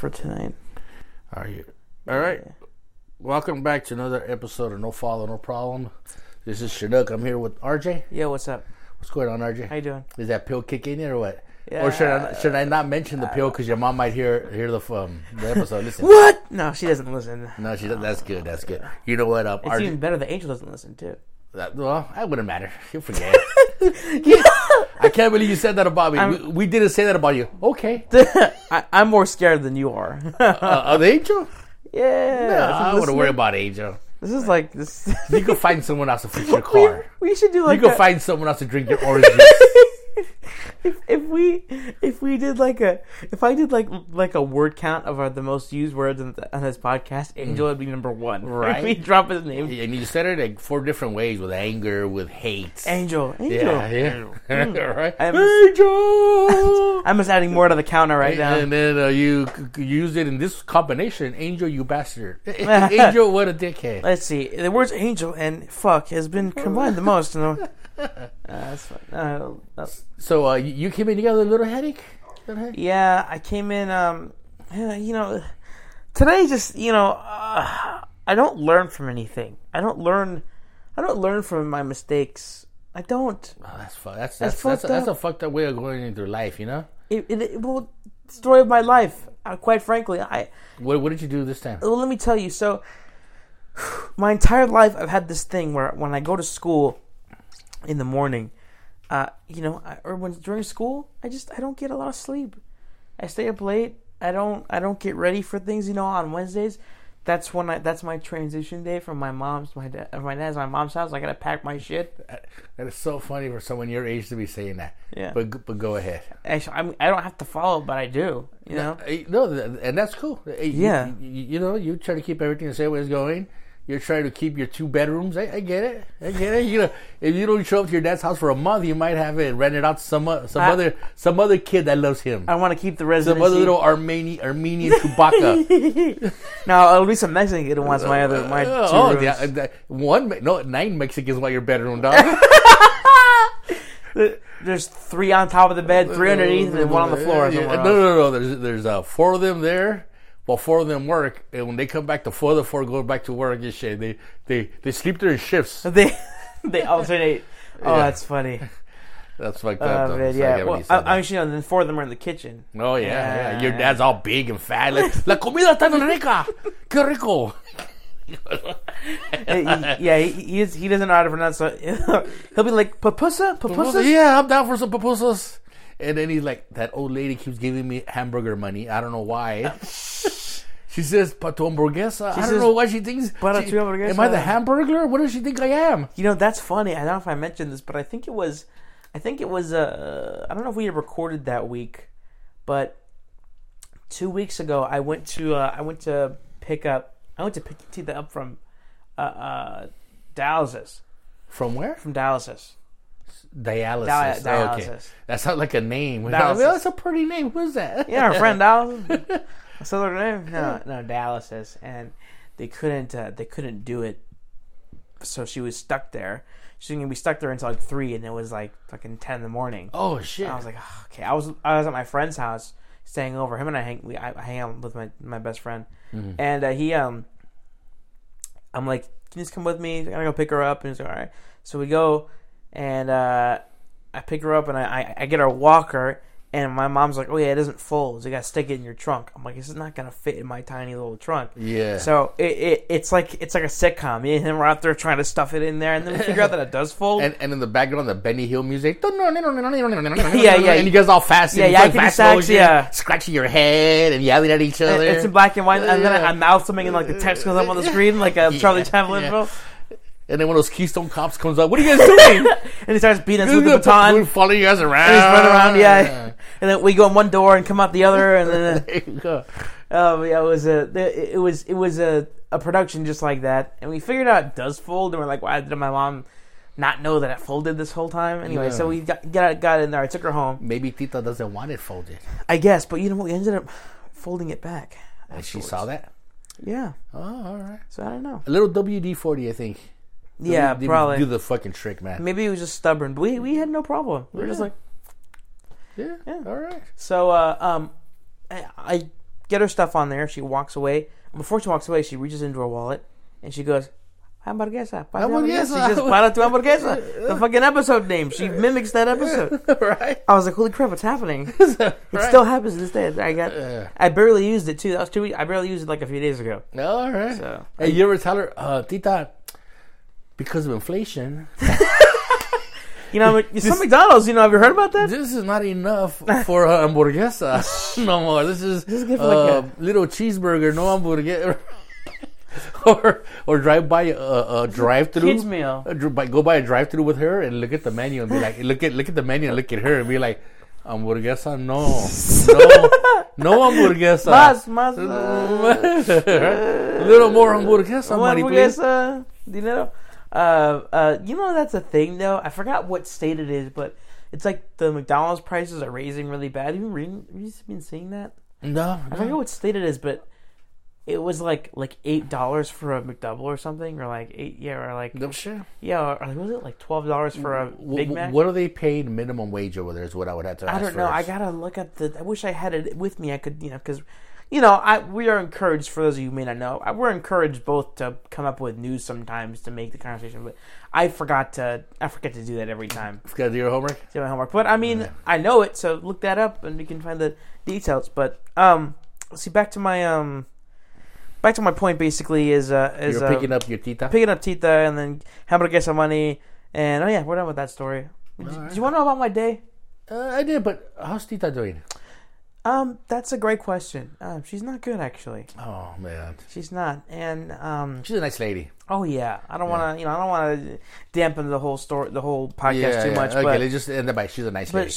for tonight. Are you? All right. Yeah. Welcome back to another episode of No Follow, No Problem. This is Chinook. I'm here with RJ. Yo, what's up? What's going on, RJ? How you doing? Is that pill kicking in or what? Yeah. Or should I not mention the pill because your mom might hear the episode? Listen. What? No, she doesn't listen. No, she doesn't. That's good. That's good. You know what? It's even better that Angel doesn't listen too. Well, that wouldn't matter. You'll forget. I can't believe you said that about me. We didn't say that about you. Okay. I'm more scared than you are. Of Angel? Yeah. No, I wouldn't worry about Angel. This is like this. You can find someone else to fix your car. We should do like. You can find someone else to drink your orange juice. If we did if I did like a word count of the most used words on this podcast, Angel would be number one. Right? If we drop his name, and you said it like 4 different ways: with anger, with hate. Angel. Yeah. Right. Angel. I'm just adding more to the counter right now. And then you used it in this combination: Angel, you bastard. Angel, what a dickhead. Let's see. The words "angel" and "fuck" has been combined the most. That's fine. So you came in together with a little headache? Yeah, I came in. Today just I don't learn from anything. I don't learn from my mistakes. I don't. Oh, that's fun. That's a fucked up way of going into life. You know. Well, story of my life. Quite frankly, What did you do this time? Well, let me tell you. So, my entire life, I've had this thing where when I go to school in the morning, during school, I don't get a lot of sleep. I stay up late. I don't get ready for things. On Wednesdays, that's my transition day from my dad's my mom's house. I gotta pack my shit. That is so funny for someone your age to be saying that. Yeah, but go ahead. Actually, I don't have to follow, but I do. No, and that's cool. Yeah, you try to keep everything the same way it's going. You're trying to keep your 2 bedrooms. I get it. If you don't show up to your dad's house for a month, you might have it rented out to some other kid that loves him. I want to keep the residency. Some other little Armenian Chewbacca. No, it'll be some Mexican kid who wants my 2 rooms. Yeah, 9 Mexicans want your bedroom, dog. There's 3 on top of the bed, 3 underneath, and 1 on the floor. No. There's 4 of them there. Well, 4 of them work, and when they come back, the 4 of the 4 go back to work and shit. They sleep there in shifts. They alternate. Oh, yeah. That's funny. That's fucked up. Though. Man, yeah. Well, then 4 of them are in the kitchen. Oh yeah. Your dad's all big and fat. Like, la comida tan rica, que rico. Yeah, he doesn't know how to pronounce it. He'll be like pupusa. Yeah, I'm down for some pupusas. And then he's like, that old lady keeps giving me hamburger money. I don't know why. She says, "Pa tu hamburguesa." I don't know why she thinks. Am I the hamburger? What does she think I am? That's funny. I don't know if I mentioned this, but I think it was. I don't know if we had recorded that week, but 2 weeks ago I went to pick Tita up from dialysis. From where? From dialysis. Dialysis. Dialysis. Okay. That sounds like a name. That's a pretty name. Who's that? Yeah, our friend Dialysis. What's the other name? No, dialysis, and they couldn't do it. So she was stuck there. She was gonna be stuck there until like 3, and it was like fucking 10 in the morning. Oh shit! And I was like, oh, okay. I was at my friend's house staying over. Him and I hang out with my best friend, and I'm like, can you just come with me? I'm gonna go pick her up, and he's like, all right. So we go. And I pick her up and I get her walker, and my mom's like, "Oh yeah, it doesn't fold. So you gotta stick it in your trunk." I'm like, "This is not gonna fit in my tiny little trunk." Yeah. So it's like a sitcom. Me and him are out there trying to stuff it in there, and then we figure out that it does fold. And in the background, the Benny Hill music. Yeah. And you guys all fast. Yeah, I can do sax. Yeah. Scratching your head and yelling at each other. It's in black and white, and then I mouth something, and like the text comes up on the screen, like a Charlie Chaplin film. And then one of those Keystone Cops comes up. What are you guys doing? And he starts beating us with the baton. Following you guys around. And he's running around, yeah. And then we go in one door and come out the other. And then there you go. It was a production just like that. And we figured out it does fold. And we're like, why did my mom not know that it folded this whole time? Anyway, so we got in there. I took her home. Maybe Tita doesn't want it folded. I guess. But you know what? We ended up folding it back. And she saw that? Yeah. Oh, all right. So I don't know. A little WD-40, I think. Yeah, probably. Do the fucking trick, man. Maybe he was just stubborn. But we had no problem. We were just like... Yeah, all right. So, I get her stuff on there. She walks away. Before she walks away, she reaches into her wallet and she goes, hamburguesa. She says, para tu hamburguesa. The fucking episode name. She mimics that episode. Right. I was like, holy crap, what's happening? It still happens to this day. I barely used it, too. That was 2 weeks. I barely used it like a few days ago. All right. So, hey, you ever tell her, Tita, because of inflation... You know, some McDonald's, have you heard about that? This is not enough for a hamburguesa no more. This is like a little cheeseburger, no hamburguesa. or drive by a drive-through. Kids meal. Go by a drive-through with her and look at the menu and be like, look at the menu and look at her and be like, hamburguesa, no hamburguesa. Más. A little more hamburguesa, money, please. Hamburguesa, dinero. That's a thing though. I forgot what state it is, but it's like the McDonald's prices are raising really bad. Have you been seeing that? No. I forget what state it is, but it was like $8 for a McDouble or something, or like no, sure. Yeah, or was it like $12 for a Big Mac? What are they paying minimum wage over there? Is what I would have to ask. I don't know. First. I gotta look at I wish I had it with me. I could, because. We are encouraged, for those of you who may not know, we're encouraged both to come up with news sometimes to make the conversation, but I forget to do that every time. Forgot to do your homework? Do my homework. But, I know it, so look that up and you can find the details. But, see, back to my point, basically, is you're picking up your tita? Picking up tita, and then hamburguesa money, and, we're done with that story. Do you want to know about my day? I did, but how's tita doing? That's a great question. She's not good, actually. Oh man, she's not, and she's a nice lady. Oh yeah, I don't want to, dampen the whole story, the whole podcast too much. Okay, but let's just end it by she's a nice lady.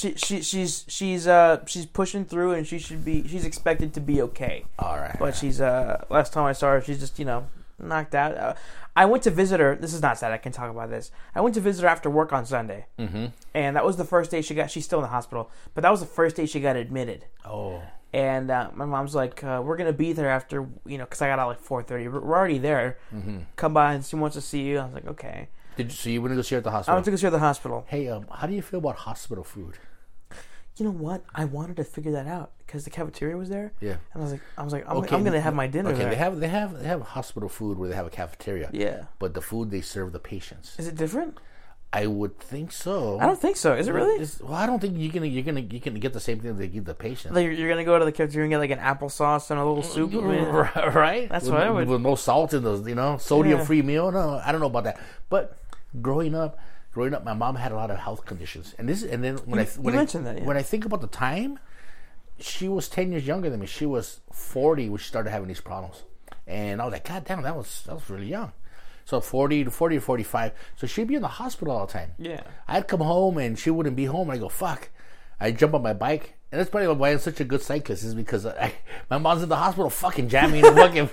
But she's pushing through, and she's expected to be okay. All right. But she's last time I saw her, she's just knocked out. I went to visit her. This is not sad. I can talk about this. I went to visit her after work on Sunday, and that was the first day she's still in the hospital, but that was the first day she got admitted. Oh. And my mom's like, we're gonna be there after, because I got out like 4:30. We're already there. Come by and she wants to see you. I was like, okay. So you went to go see her at the hospital? I went to go see her at the hospital. Hey, how do you feel about hospital food? You know what? I wanted to figure that out because the cafeteria was there. Yeah. And I was like, I'm gonna have my dinner there. They have hospital food where they have a cafeteria. Yeah. But the food they serve the patients. Is it different? I would think so. I don't think so. Is it really? I don't think you're gonna get the same thing they give the patients. Like you're gonna go to the cafeteria and get like an applesauce and a little soup, right? That's what I would. With no salt in those, sodium-free meal. No, I don't know about that. But growing up, my mom had a lot of health conditions, and then when I think about the time, she was 10 years younger than me. She was 40 when she started having these problems, and I was like, God damn, that was really young. So 40 or 45. So she'd be in the hospital all the time. Yeah. I'd come home and she wouldn't be home. I go, fuck. I'd jump on my bike. And that's probably why I'm such a good cyclist, is because my mom's in the hospital fucking jamming and fucking.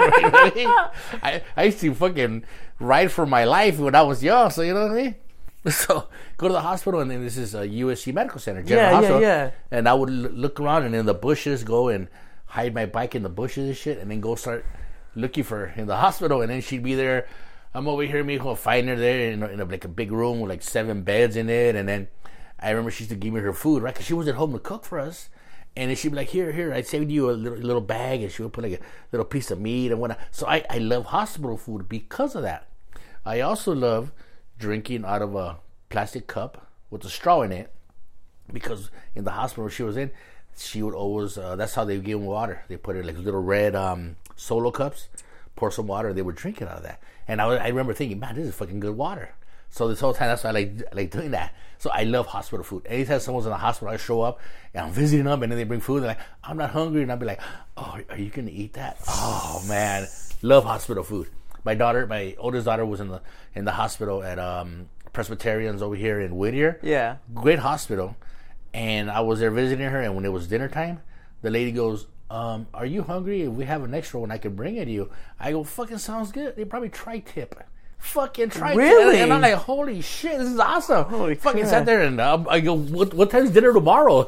I used to fucking ride for my life when I was young. So you know what I mean? So go to the hospital, and then this is a USC Medical Center, General Hospital. Yeah. And I would look around and in the bushes, go and hide my bike in the bushes and shit, and then go start looking for her in the hospital. And then she'd be there. I'm over here, me go find her there in like a big room with like 7 beds in it. And then I remember she used to give me her food, right? Because she was at home to cook for us. And then she'd be like, here, I saved you a little bag. And she would put like a little piece of meat and whatnot. So I love hospital food because of that. I also love drinking out of a plastic cup with a straw in it. Because in the hospital she was in, she would always, that's how they would give them water. They put it like little red Solo cups, pour some water, and they would drink it out of that. And I remember thinking, man, this is fucking good water. So this whole time, that's why I like doing that. So I love hospital food. Anytime someone's in the hospital, I show up and I'm visiting them, and then they bring food. They're like, I'm not hungry, and I'll be like, oh, are you gonna eat that? Oh man, love hospital food. My oldest daughter, was in the hospital at Presbyterians over here in Whittier. Yeah, great hospital. And I was there visiting her, and when it was dinner time, the lady goes, are you hungry? If we have an extra one, I can bring it to you. I go, fucking sounds good. They probably tri-tip. Fucking tri-tip. Really? And I'm like, holy shit, this is awesome. Holy fucking crap. sat there and I go, what time's dinner tomorrow?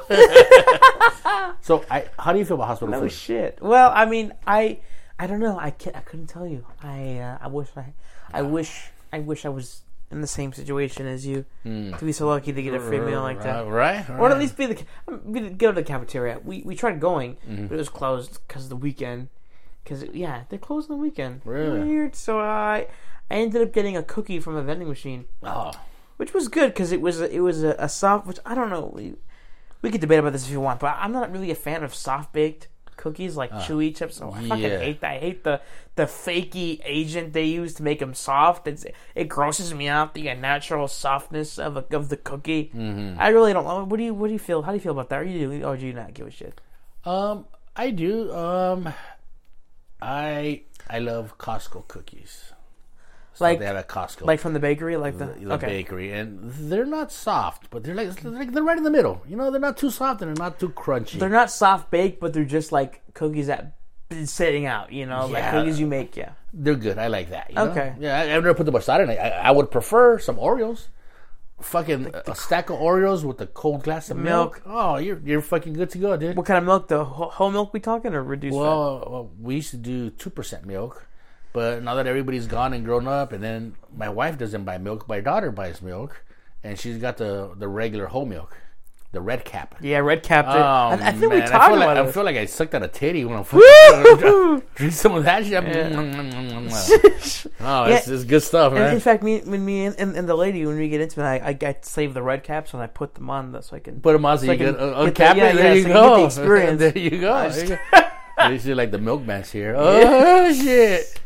So, how do you feel about hospital food? No shit. Well, I mean, I don't know. I couldn't tell you. I wish I was in the same situation as you to be so lucky to get a free meal like that, right? Or at least go to the cafeteria. We tried going, but it was closed because of the weekend. Because they're closed on the weekend. Really weird. So I ended up getting a cookie from a vending machine, which was good because it was a soft. Which I don't know. We could debate about this if you want, but I'm not really a fan of soft baked cookies like chewy chips. So I fucking hate that. I hate the fakey agent they use to make them soft. It grosses me out. The natural softness of the cookie. Mm-hmm. I really don't know. What do you feel? How do you feel about that? Or do you not give a shit? I do. I love Costco cookies. Like they have at Costco, like from the bakery, like the bakery, and they're not soft, but they're they're right in the middle. You know, they're not too soft and they're not too crunchy. They're not soft baked, but they're just like cookies that been sitting out. You know, like cookies you make. Yeah, they're good. I like that. Okay. Yeah, I've never put the much thought in it. I would prefer some Oreos. Fucking a stack of Oreos with a cold glass of milk. Oh, you're fucking good to go, dude. What kind of milk? The whole milk we talking or reduced? Well, we used to do 2% milk, but now that everybody's gone and grown up, and then my wife doesn't buy milk, my daughter buys milk, and she's got the regular whole milk, the red cap. Yeah, red cap. Oh, I think we talked about it. I feel like I sucked on a titty when I'm drink some of that shit. It's good stuff, man. In fact, me and the lady, when we get into it, I save the red caps and I put them on so I can put them on so you can uncap it. There you go. The experience. There you go. You see, like the milkman's here. Oh shit!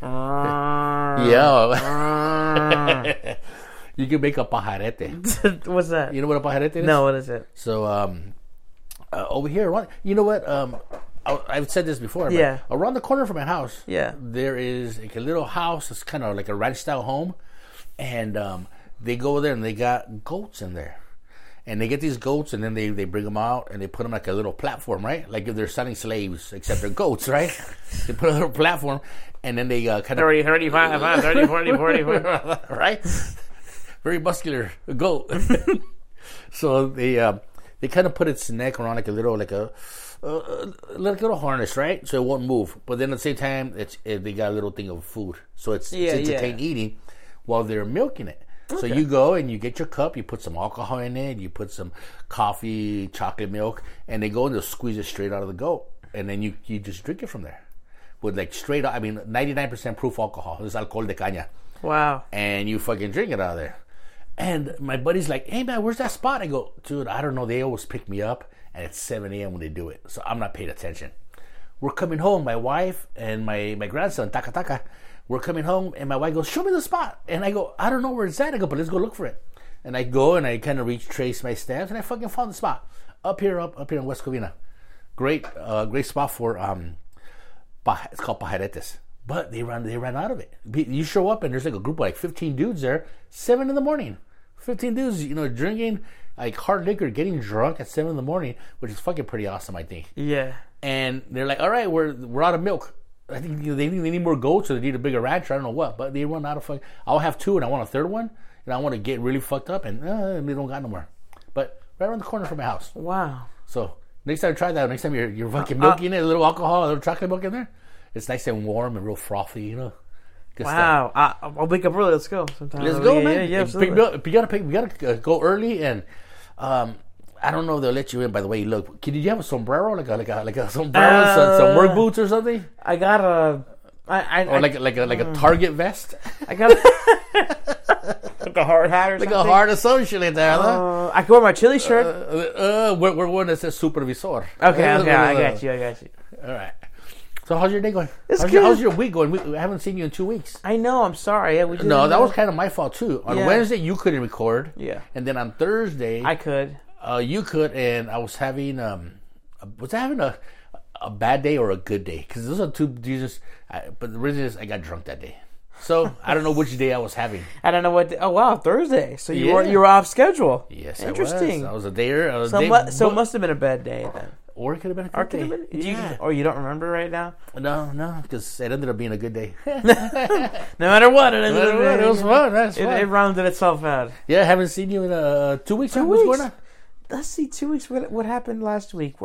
Yeah. You can make a pajarete. What's that? You know what a pajarete is? No, what is it? So, over here, you know what? I've said this before. Yeah. But around the corner from my house, there is like a little house. It's kind of like a ranch-style home, and they go there and they got goats in there, and they get these goats and then they bring them out and they put them like a little platform, right? Like if they're selling slaves, except they're goats, right? They put a little platform, and then they kind of 30, 35, 30, 40, 40, right? Very muscular goat. So they kind of put its neck around like a little harness, right? So it won't move. But then at the same time, they got a little thing of food, so it's entertained eating while they're milking it. Okay. So you go and you get your cup, you put some alcohol in it, you put some coffee, chocolate milk, and they go and they'll squeeze it straight out of the goat, and then you just drink it from there with like straight. 99% proof alcohol. It's alcohol de caña. Wow. And you fucking drink it out of there. And my buddy's like, "Hey man, where's that spot?" I go, "Dude, I don't know. They always pick me up, and it's 7 a.m. when they do it, so I'm not paying attention." We're coming home, my wife and my grandson, Taka. We're coming home, and my wife goes, "Show me the spot." And I go, "I don't know where it's at." I go, "But let's go look for it." And I go and I kind of trace my steps, and I fucking found the spot up here in West Covina. Great spot for it's called pajaretes. But they ran out of it. You show up and there's like a group of like 15 dudes there, 7 a.m. 15 dudes, drinking like hard liquor, getting drunk at 7 a.m, which is fucking pretty awesome, I think. Yeah. And they're like, "All right, we're out of milk." I think they need more goats or they need a bigger ranch. I don't know what, but they run out of fucking. I'll have 2 and I want a third one, and I want to get really fucked up, and they don't got no more. But right around the corner from my house. Wow. So next time I try that, next time you're fucking milking it, a little alcohol, a little chocolate milk in there. It's nice and warm and real frothy, Good wow! I'll wake up early. Let's go sometime. Let's go, man. Yeah, absolutely. We gotta go early, and I don't know if they'll let you in by the way you look. Did you have a sombrero, like a sombrero, some work boots or something? I got or a Target vest. I got like a hard hat or something. Like a hard associate there. I can wear my chili shirt. We're one that says supervisor. Okay, I got you. All right. So how's your day going? How's your week going? We haven't seen you in 2 weeks. I know. I'm sorry. Yeah, that was kind of my fault too. On Wednesday you couldn't record. Yeah. And then on Thursday I could. You could, and I was having a bad day or a good day? Because those are two Jesus. But the reason is I got drunk that day. So I don't know which day I was having. I don't know what. Oh wow, Thursday. So you were off schedule. Yes, interesting. I was a day. So it must have been a bad day then. Or it could have been a good day. You don't remember right now? No, because it ended up being a good day. No matter what, it was fun. It rounded itself out. Yeah, I haven't seen you in 2 weeks. What's going on? Let's see, 2 weeks. What happened last week?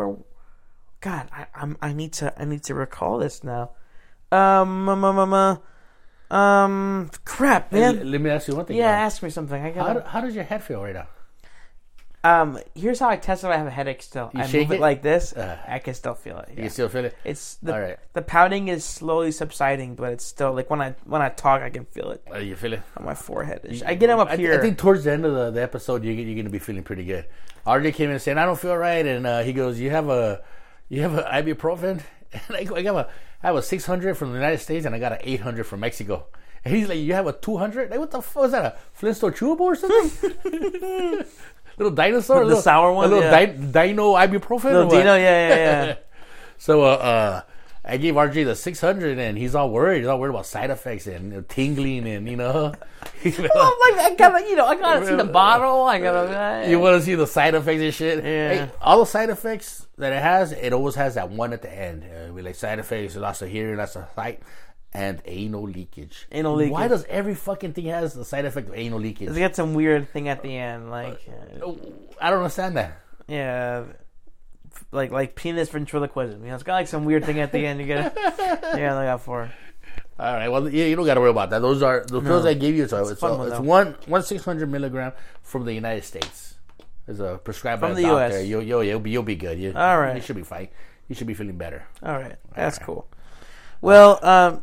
God, I need to recall this now. Crap, man. Let me ask you one thing. Yeah, ask me something. How does your head feel right now? Here's how I test it. I have a headache still. I move it like this. I can still feel it. Yeah. You can still feel it? It's the pouting is slowly subsiding, but it's still like when I talk, I can feel it. You feel it on my forehead? I get them up here. I think towards the end of the episode, you're gonna be feeling pretty good. RJ came in saying, "I don't feel right," and he goes, "You have a ibuprofen?" And I have a 600 from the United States, and I got an 800 from Mexico. And he's like, "You have a 200? Like, what the fuck is that? A Flintstone chewable or something?" Little dinosaur, the sour one, a little dino ibuprofen. Little dino, yeah. So I gave RJ the 600, and he's all worried. He's all worried about side effects and tingling, and Well, I gotta see the bottle. You want to see the side effects and shit. Yeah. Hey, all the side effects that it has, it always has that one at the end. We like side effects, loss of hearing, loss of sight. And anal leakage. Why does every fucking thing has the side effect of anal leakage? It's got some weird thing at the end, I don't understand that. Yeah, like penis ventriloquism. It's got like some weird thing at the end. You gotta look out for. All right, well, you don't gotta worry about that. Those are the pills I gave you. So it's one 600 milligram from the United States. It's a prescribed by a doctor. You'll be good. All right, you should be fine. You should be feeling better. All right, that's cool. Well,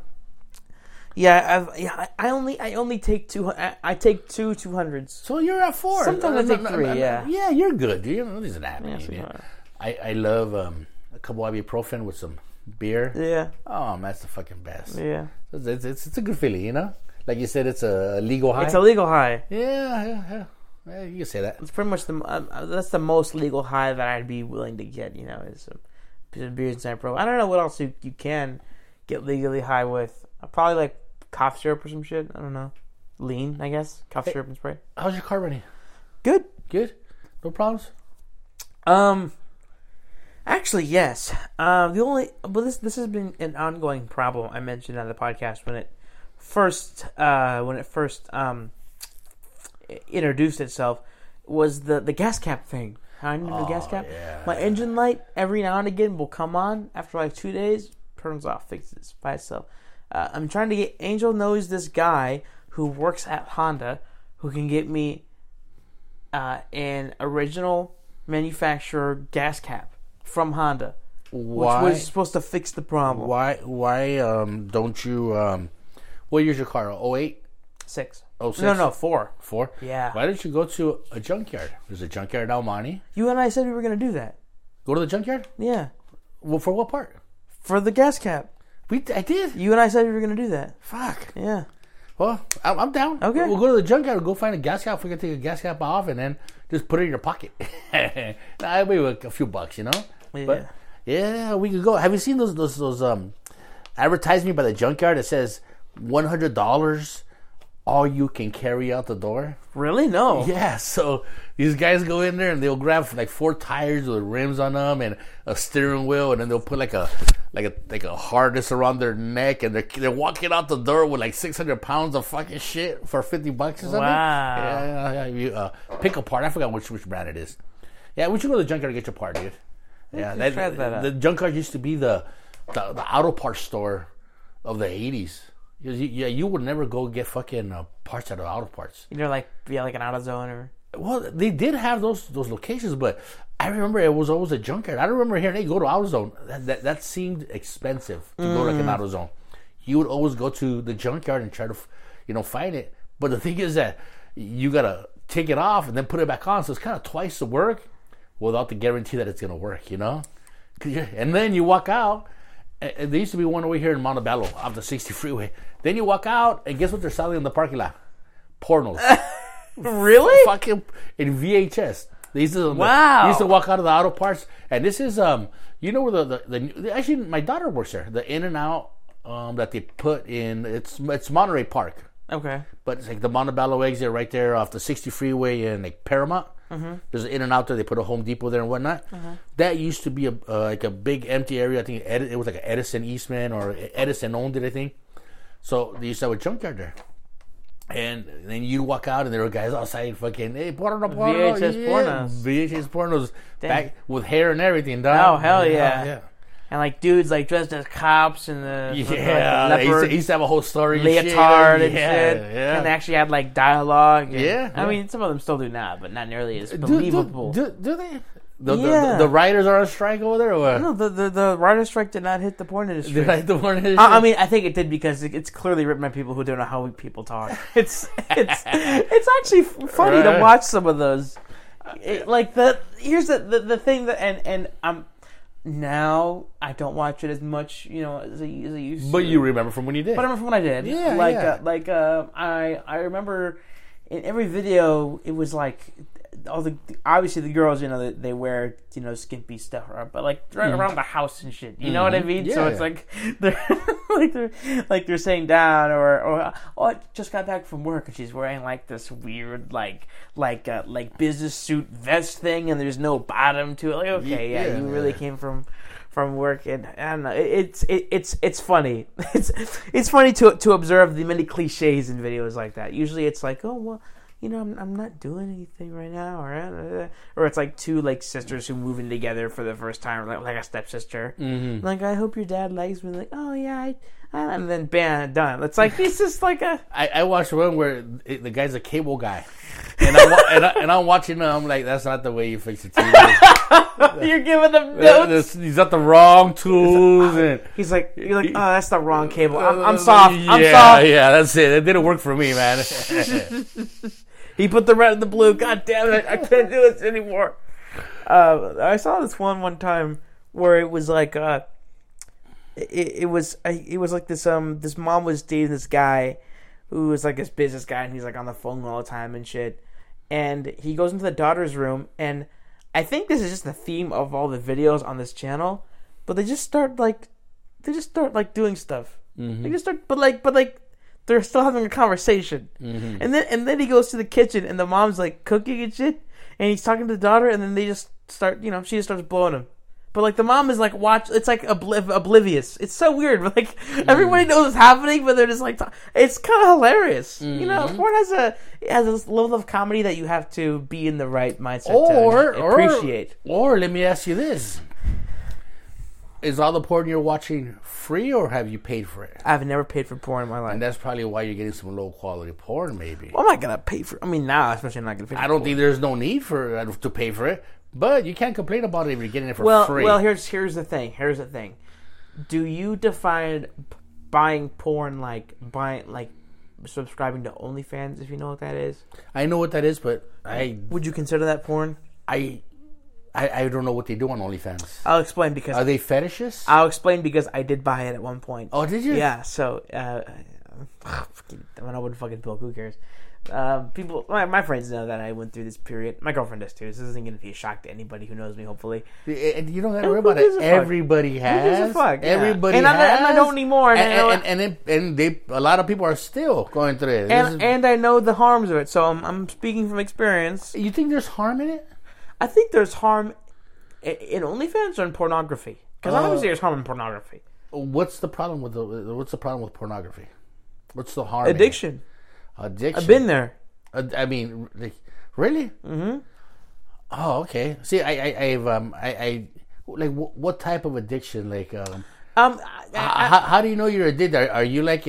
I only take two. I take two 200s. So you're at 4. Sometimes I take 3. Yeah, you're good. This is happening. I love a couple ibuprofen with some beer. Yeah. Oh, man, that's the fucking best. Yeah. It's a good feeling, Like you said, it's a legal high. It's a legal high. Yeah. You can say that. It's pretty much that's the most legal high that I'd be willing to get. Is some beers and Pro. I don't know what else you can get legally high with. Probably like cough syrup or some shit. I don't know. Lean, I guess. Cough syrup and spray. How's your car running? Good. No problems? Actually, yes. This has been an ongoing problem. I mentioned on the podcast when it first introduced itself was the gas cap thing. How I need the gas cap. Yeah. My engine light every now and again will come on after like 2 days, turns off, fixes by itself. I'm trying to get Angel knows this guy who works at Honda who can get me an original manufacturer gas cap from Honda. Why? Which was supposed to fix the problem. Why don't you what year's your car? 08? 6. 06? No, 4. 4? Yeah. Why don't you go to a junkyard? There's a junkyard in Almani. You and I said we were going to do that. Go to the junkyard? Yeah. Well, for what part? For the gas cap. I did. You and I said we were going to do that. Fuck. Yeah. Well, I'm down. Okay. We'll go to the junkyard. Go find a gas cap. We can take a gas cap off and then just put it in your pocket. That'll be a few bucks, Yeah. But yeah, we could go. Have you seen those advertisement by the junkyard that says $100 all you can carry out the door? Really? No. Yeah. So these guys go in there and they'll grab like 4 tires with rims on them and a steering wheel, and then they'll put like a harness around their neck, and they're walking out the door with like 600 pounds of fucking shit for $50 or something. Wow. Yeah. You pick a part. I forgot which brand it is. Yeah, we should go to the junkyard to get your part, dude. Yeah, the junkyard used to be the auto parts store of the 80s. You would never go get fucking parts out of auto parts. Like an AutoZone or. Well, they did have those locations, but I remember it was always a junkyard. I don't remember hearing, "Hey, go to AutoZone." That seemed expensive to go to like an AutoZone. You would always go to the junkyard and try to, find it. But the thing is that you gotta take it off and then put it back on, so it's kind of twice the work without the guarantee that it's gonna work. And then you walk out. And there used to be one over here in Montebello off the 60 freeway. Then you walk out, and guess what they're selling in the parking lot? Pornos. Really? Fucking in VHS. They used to walk out of the auto parts, and this is where the actually my daughter works there. The In-N-Out that they put in it's Monterey Park. Okay. But it's like the Montebello exit right there off the 60 freeway in like Paramount. Mm-hmm. There's an In-N-Out there. They put a Home Depot there and whatnot. Mm-hmm. That used to be a big empty area. I think it was like an Edison Eastman or Edison owned it, I think. So they used to have a junkyard there. And then you walk out and there were guys outside fucking, hey, porno. VHS pornos. VHS pornos. Back with hair and everything. Oh, hell yeah. Yeah. And like dudes like dressed as cops and the leopard, he used to have a whole story leotard and shit. And they actually had like dialogue. And, I mean, some of them still do now, but not nearly as believable. Do they? The writers are on strike over there, or what? No, the writer's strike did not hit the porn industry. Did not hit the porn industry? I mean, I think it did because it's clearly written by people who don't know how people talk. It's actually funny to watch some of those. Here's the thing that and I'm. Now I don't watch it as much, as I used to. But you remember from when you did. But I remember from when I did. Yeah, I remember in every video it was like obviously the girls, they wear skimpy stuff, but like right around the house and shit. You know what I mean? Yeah, so it's like they're saying down or I just got back from work and she's wearing like this weird like business suit vest thing and there's no bottom to it. Like okay, you really came from work, and I don't know. It's funny. It's funny to observe the many cliches in videos like that. Usually it's like, oh well, I'm not doing anything right now, or it's like two like sisters who move in together for the first time, like a stepsister. Mm-hmm. Like, I hope your dad likes me. Like, oh yeah, and then bam, done. It's like it's just like a. I watched one where the guy's a cable guy, and I'm watching him. I'm like, that's not the way you fix a TV. You're giving them notes. He's got the wrong tools, and you're like, oh, that's the wrong cable. I'm soft. I'm soft. Yeah, that's it. It didn't work for me, man. He put the red and the blue. God damn it! I can't do this anymore. I saw this one time where it was like it was like this mom was dating this guy who was like this business guy, and he's like on the phone all the time and shit. And he goes into the daughter's room, and I think this is just the theme of all the videos on this channel. But they just start doing stuff. Mm-hmm. They just start, but like. They're still having a conversation, mm-hmm. and then he goes to the kitchen, and the mom's like cooking and shit, and he's talking to the daughter, and then they just start, she just starts blowing him, but like the mom is like it's like oblivious. It's so weird, but like everybody knows what's happening, but they're just like it's kind of hilarious. Mm-hmm. Porn has a level of comedy that you have to be in the right mindset to appreciate. Or let me ask you this. Is all the porn you're watching free, or have you paid for it? I've never paid for porn in my life. And that's probably why you're getting some low-quality porn, maybe. Well, I'm not going to pay for it. I mean, now, especially I'm not going to pay for it. I don't think there's no need to pay for it, but you can't complain about it if you're getting it for free. Well, here's the thing. Do you define buying porn like subscribing to OnlyFans, if you know what that is? I know what that is, but Would you consider that porn? I don't know what they do on OnlyFans. I'll explain because... Are they fetishes? I'll explain because I did buy it at one point. Oh, did you? Yeah, so... when I wouldn't fucking book, who cares? People... My friends know that I went through this period. My girlfriend does too. This isn't going to be a shock to anybody who knows me, hopefully. And you don't got to worry about it. Everybody has. Who gives a fuck? Yeah. Everybody has. And I don't anymore. And a lot of people are still going through it. And I know the harms of it, so I'm speaking from experience. You think there's harm in it? I think there's harm in OnlyFans or in pornography. Because obviously there's harm in pornography. What's the problem with pornography? What's the harm? Addiction. I've been there. I mean, really? Mm-hmm. Oh, okay. See, I like what type of addiction? Like, how do you know you're addicted? Are you like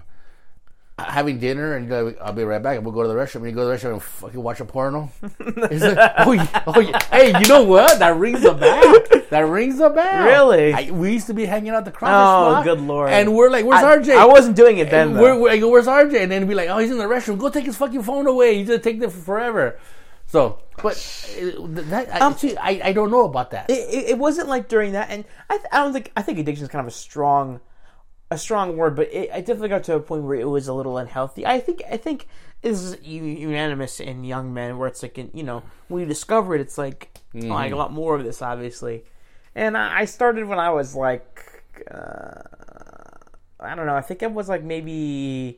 having dinner and you're like, I'll be right back, and we'll go to the restaurant. And you go to the restaurant and fucking watch a porno. It's like, oh yeah. Hey, you know what? That rings a bell. Really? We used to be hanging out at the Crawford spot. Oh, good lord! And we're like, "Where's RJ?" I wasn't doing it then. I go, "Where's RJ?" And then be like, "Oh, he's in the restroom. Go take his fucking phone away. He's gonna take it forever." So, but I don't know about that. It wasn't like during that, and I think addiction is kind of a strong word, but I definitely got to a point where it was a little unhealthy. I think this is unanimous in young men, where it's like, when you discover it, it's like, mm-hmm. I got more of this, obviously. And I started when I was like, I don't know, I think it was like maybe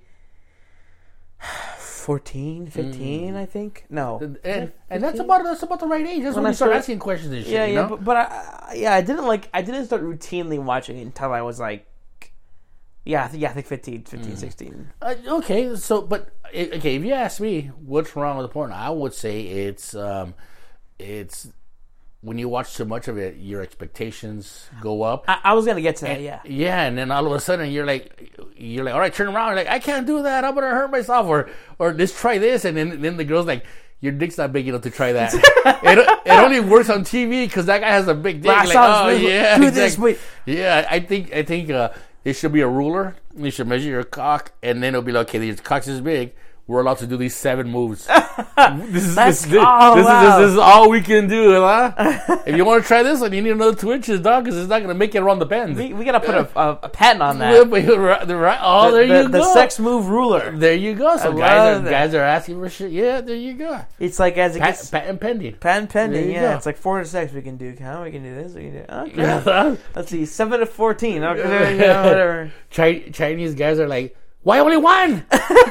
14, 15, I think. No. And that's about the right age. That's when you start asking questions and shit, yeah, you know? But I didn't start routinely watching it until I was like, I think 15, 16. Okay, so, but, if you ask me what's wrong with the porn, I would say it's when you watch too much of it, your expectations go up. I was gonna get to that, yeah. Yeah, and then all of a sudden you're like, all right, turn around. You're like, I can't do that. I'm gonna hurt myself. Or let's try this. And then the girl's like, your dick's not big enough to try that. it only works on TV because that guy has a big dick. Like, oh yeah, do this. Wait. Yeah, I think it should be a ruler. You should measure your cock, and then it'll be like, okay, your cock's is big. We're allowed to do these 7 moves. This is all we can do, huh? If you want to try this one, you need another 2 inches, dog, because it's not going to make it around the bend. We got to put a patent on that. There you go. The sex move ruler. There you go. So guys are asking for shit. Yeah, there you go. It's like as it gets... Patent pending. Patent pending, yeah. Go. It's like 4 to 6 we can do. We can do this. We can do... Okay. Let's see. 7 to 14. Okay, whatever. Chinese guys are like, why only 1?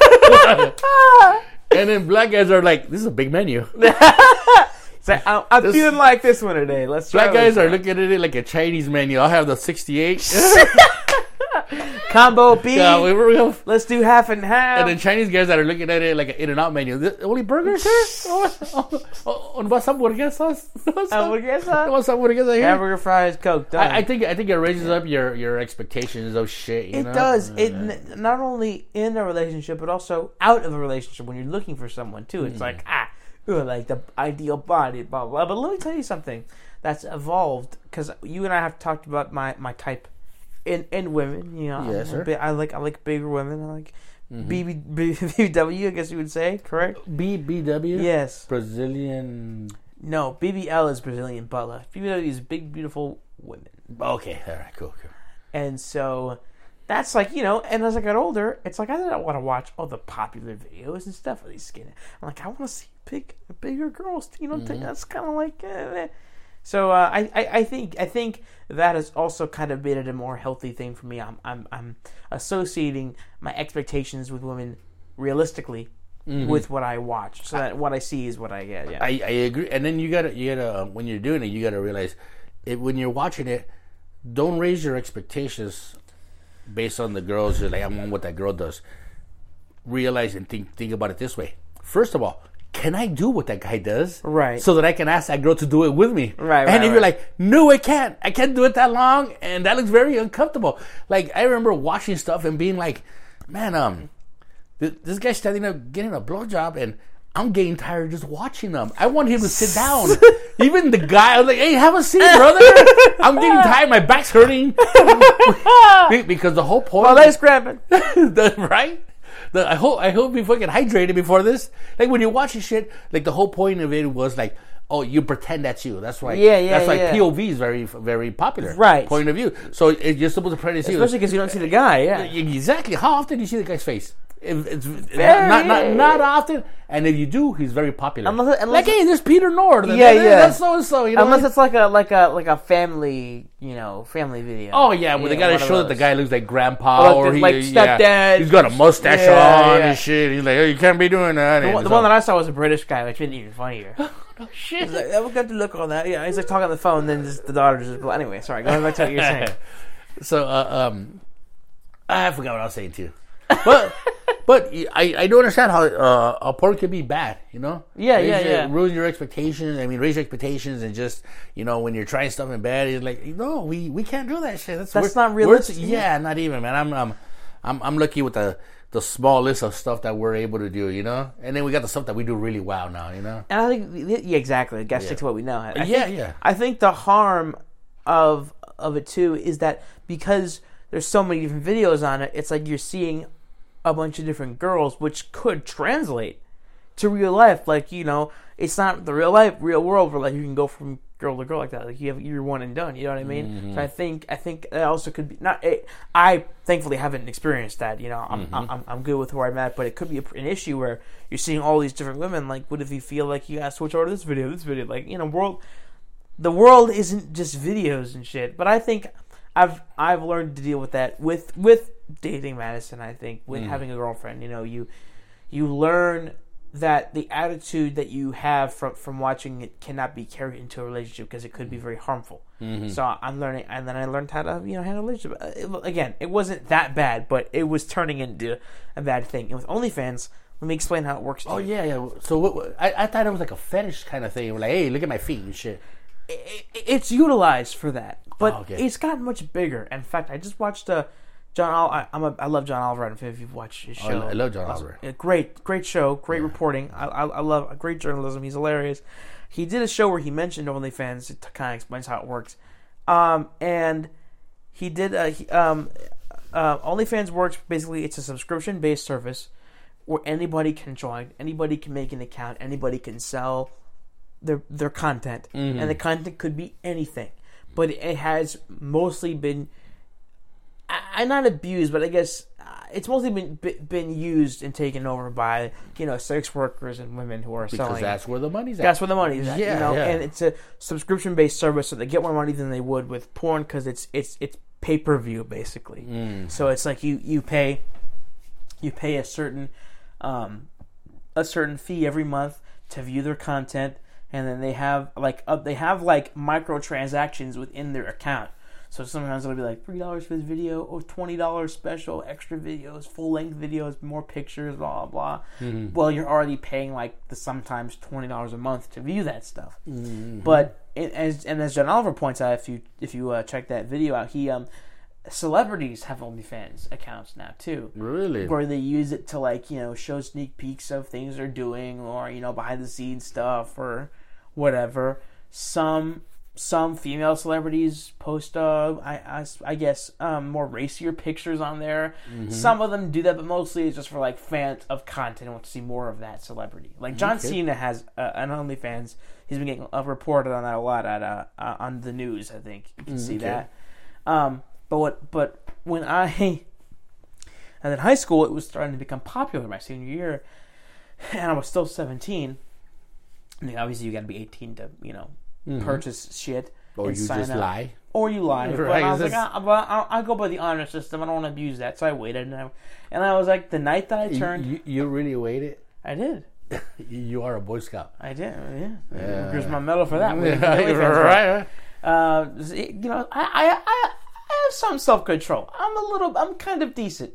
And then black guys are like, this is a big menu. So I'm feeling like this one today. Let's try. Black guys are looking at it like a Chinese menu. I'll have the 68. Combo B. Yeah, let's do half and half. And then Chinese guys that are looking at it like an In-N-Out menu. Only burgers here? ¿Vas hamburguesas? Hamburguesas? Hamburger, fries, Coke. Done. I think it raises up your expectations of shit. It does. It not only in a relationship, but also out of a relationship when you're looking for someone too. It's like, like the ideal body, blah, blah. But let me tell you something that's evolved, because you and I have talked about my type in women. You know, yes, sir. I like bigger women. I like BBW, I guess you would say, correct? BBW? Yes. Brazilian... No, BBL is Brazilian butt. BBW is big, beautiful women. Okay, all right, cool. And so... that's like, you know, and as I got older, it's like I don't want to watch all the popular videos and stuff of these skinny. I'm like, I want to see bigger girls. You know, that's kind of like. So I think that has also kind of made it a more healthy thing for me. I'm associating my expectations with women realistically with what I watch, so that what I see is what I get. Yeah, I agree. And then you gotta when you're doing it, you gotta realize when you're watching it, don't raise your expectations based on the girls. You're like, I want what that girl does. Realize and think about it this way. First of all, can I do what that guy does? Right. So that I can ask that girl to do it with me. Right. And if you're like, no, I can't do it that long, and that looks very uncomfortable. Like, I remember watching stuff and being like, man, this guy's standing up getting a blowjob, and I'm getting tired just watching them. I want him to sit down. Even the guy, I was like, hey, have a seat, brother. I'm getting tired. My back's hurting. Because the whole point... well, that's cramping. Right? I hope we fucking hydrated before this. Like, when you're watching shit, like, the whole point of it was like, oh, you pretend that's you. That's why. That's why POV is very, very popular. Right. Point of view. So you're supposed to pretend it's you. Especially because you don't see the guy. Yeah. Exactly. How often do you see the guy's face? It's not often, and if you do, he's very popular. Unless like, hey, there's Peter Nord. That's so and so. You know, unless it's like a family, family video. Oh yeah, where they gotta show that the guy looks like grandpa or stepdad. He's got a mustache on and shit. He's like, oh, you can't be doing that. The one that I saw was a British guy, which made it even funnier. Oh shit! He's like, we got to look on that. Yeah, he's like talking on the phone, then the daughter just. Anyway, sorry. Go back to what you're saying. So, I forgot what I was saying too. But I do understand how porn can be bad, you know? Yeah. Ruin your expectations. I mean, raise your expectations, and just, when you're trying stuff in bad, it's like, no, we can't do that shit. That's not realistic. Yeah, not even, man. I'm lucky with the small list of stuff that we're able to do, And then we got the stuff that we do really well now, And I think, exactly. Got to stick to what we know. I think the harm of it too is that because there's so many different videos on it, it's like you're seeing a bunch of different girls, which could translate to real life. Like, it's not the real world where like you can go from girl to girl like that. Like you're one and done. You know what I mean? Mm-hmm. So I think it also could be not. I thankfully haven't experienced that. I'm good with where I'm at, but it could be an issue where you're seeing all these different women. Like, what if you feel like you gotta switch over to this video? Like, the world isn't just videos and shit. But I think I've learned to deal with that with dating Madison. I think with having a girlfriend, you learn that the attitude that you have from watching it cannot be carried into a relationship because it could be very harmful. Mm-hmm. So I'm learning, and then I learned how to handle a relationship. Again, it wasn't that bad, but it was turning into a bad thing. And with OnlyFans, let me explain how it works. Yeah. So I thought it was like a fetish kind of thing. Like, hey, look at my feet and shit. it's utilized for that, but it's gotten much bigger. In fact, I just watched I love John Oliver. I don't know if you've watched his show. I love John Oliver. Great show, great reporting. I love great journalism. He's hilarious. He did a show where he mentioned OnlyFans. It kind of explains how it works. And he did OnlyFans works basically. It's a subscription-based service where anybody can join, anybody can make an account, anybody can sell their content, and the content could be anything. But it has mostly been, not abused, but I guess it's mostly been used and taken over by sex workers and women who are selling. Because that's where the money's at. That's where the money's at. And it's a subscription-based service, so they get more money than they would with porn because it's pay-per-view basically. So it's like you pay a certain fee every month to view their content, and then they have microtransactions within their account. So sometimes it'll be like $3 for this video, or $20 special, extra videos, full-length videos, more pictures, blah, blah, blah. Well, you're already paying sometimes $20 a month to view that stuff. But, as John Oliver points out, if you check that video out, celebrities have OnlyFans accounts now, too. Really? Where they use it to, show sneak peeks of things they're doing, or, behind-the-scenes stuff, or whatever. Some female celebrities post, I guess, more racier pictures on there. Some of them do that, but mostly it's just for fans of content and want to see more of that celebrity. John Cena has an OnlyFans. He's been getting reported on that a lot on the news. I think you can see that. But when and in high school, it was starting to become popular my senior year, and I was still 17. I mean, obviously, you got to be 18 to purchase shit. Or you just lie. Or you lie. Right. But I was I'll go by the honor system. I don't want to abuse that. So I waited. And I was like, the night that I turned... You really waited? I did. You are a Boy Scout. I did, yeah. Here's my medal for that. Right. I have some self-control. I'm kind of decent.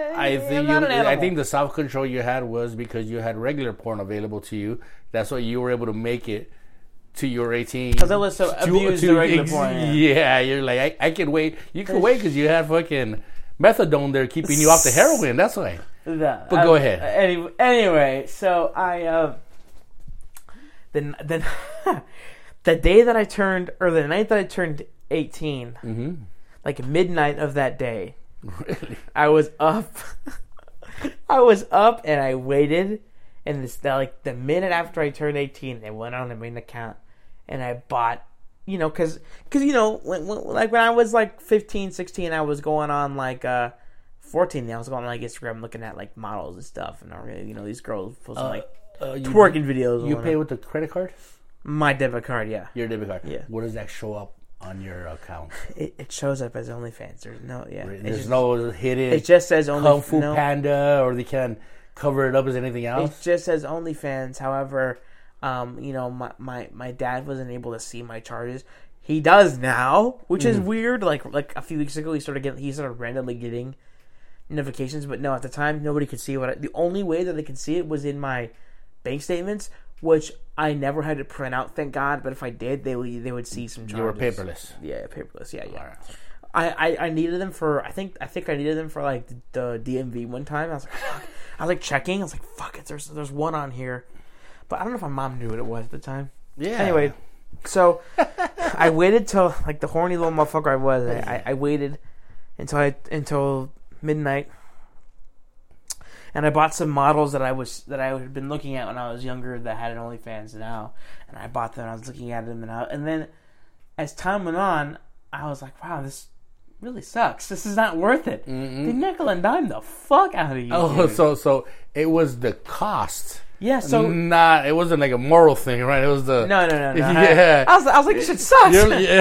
I think the self-control you had was because you had regular porn available to you. That's why you were able to make it to your 18. Because I was so abused the regular porn. Yeah, you're like, I can wait. You can wait because you had fucking methadone there keeping you off the heroin. That's why. But go ahead. Anyway, so I then the day that I turned, or the night that I turned 18, midnight of that day, really? I was up. I was up and I waited. And the minute after I turned 18, I went on and made an account, and I bought, because when I was 15, 16, I was going on 14. I was going on Instagram looking at models and stuff, and these girls posting twerking videos. You pay with the credit card? My debit card, yeah. Your debit card, yeah. What does that show up on your account? It shows up as OnlyFans. There's no, yeah. There's no hidden. It just says Kung Fu Panda, or they can cover it up as anything else? It just says OnlyFans. However, my dad wasn't able to see my charges. He does now, which is weird. Like a few weeks ago, he started randomly getting notifications. But no, at the time, nobody could see the only way that they could see it was in my bank statements, which I never had to print out, thank God. But if I did, they would see some charges. You were paperless. Yeah, paperless. Yeah. Right. I needed them for I think I needed them for the DMV one time. I was like, fuck. I was checking. I was like, fuck it. There's one on here, but I don't know if my mom knew what it was at the time. Yeah. Anyway, so I waited till the horny little motherfucker I was. I waited until midnight, and I bought some models that I had been looking at when I was younger that had an OnlyFans now, and I bought them. And I was looking at them, and then as time went on, I was like, wow, this really sucks. This is not worth it. They nickel and dime the fuck out of you. Oh, dude. So it was the cost. Yeah, so it wasn't a moral thing, right? It was the no. Yeah, I was like, this shit sucks.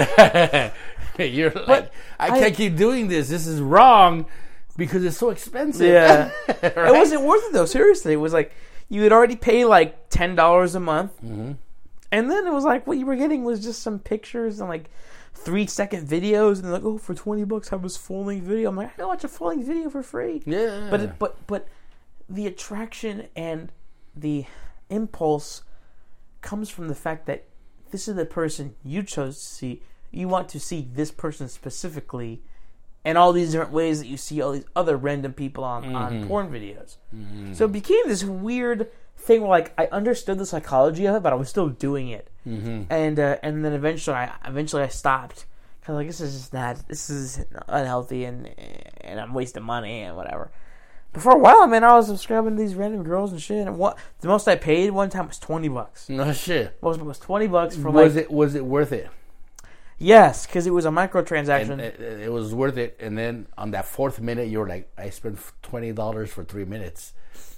You're like, I can't keep doing this. This is wrong because it's so expensive. Yeah, right? It wasn't worth it though. Seriously, it was you would already pay $10 a month, and then it was what you were getting was just some pictures and 3-second videos, and they're for $20 have this full-length video. I'm like, I can watch a full-length video for free. Yeah. But the attraction and the impulse comes from the fact that this is the person you chose to see. You want to see this person specifically, and all these different ways that you see all these other random people on porn videos. Mm-hmm. So it became this weird thing where, like, I understood the psychology of it, but I was still doing it. Mm-hmm. And then eventually I stopped. Cause like, this is unhealthy, and I'm wasting money and whatever. But for a while, man, I was subscribing to these random girls and shit. And the most I paid one time was $20. No shit. Most was $20 for Was it worth it? Yes, because it was a microtransaction. And it was worth it. And then on that 4th minute, you were like, I spent $20 for 3 minutes.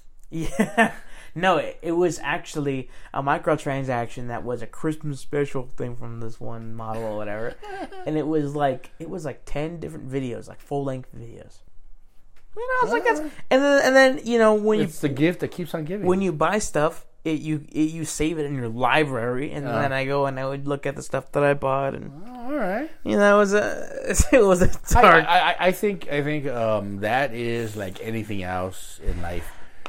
Yeah. No, it was actually a microtransaction that was a Christmas special thing from this one model or whatever. And it was like 10 different videos, like full-length videos. You know, it's like that's, and then you know, when it's the gift that keeps on giving. When you buy stuff, you save it in your library, and then I go and I would look at the stuff that I bought, and all right, you know, it was a dark. I think that is like anything else in life,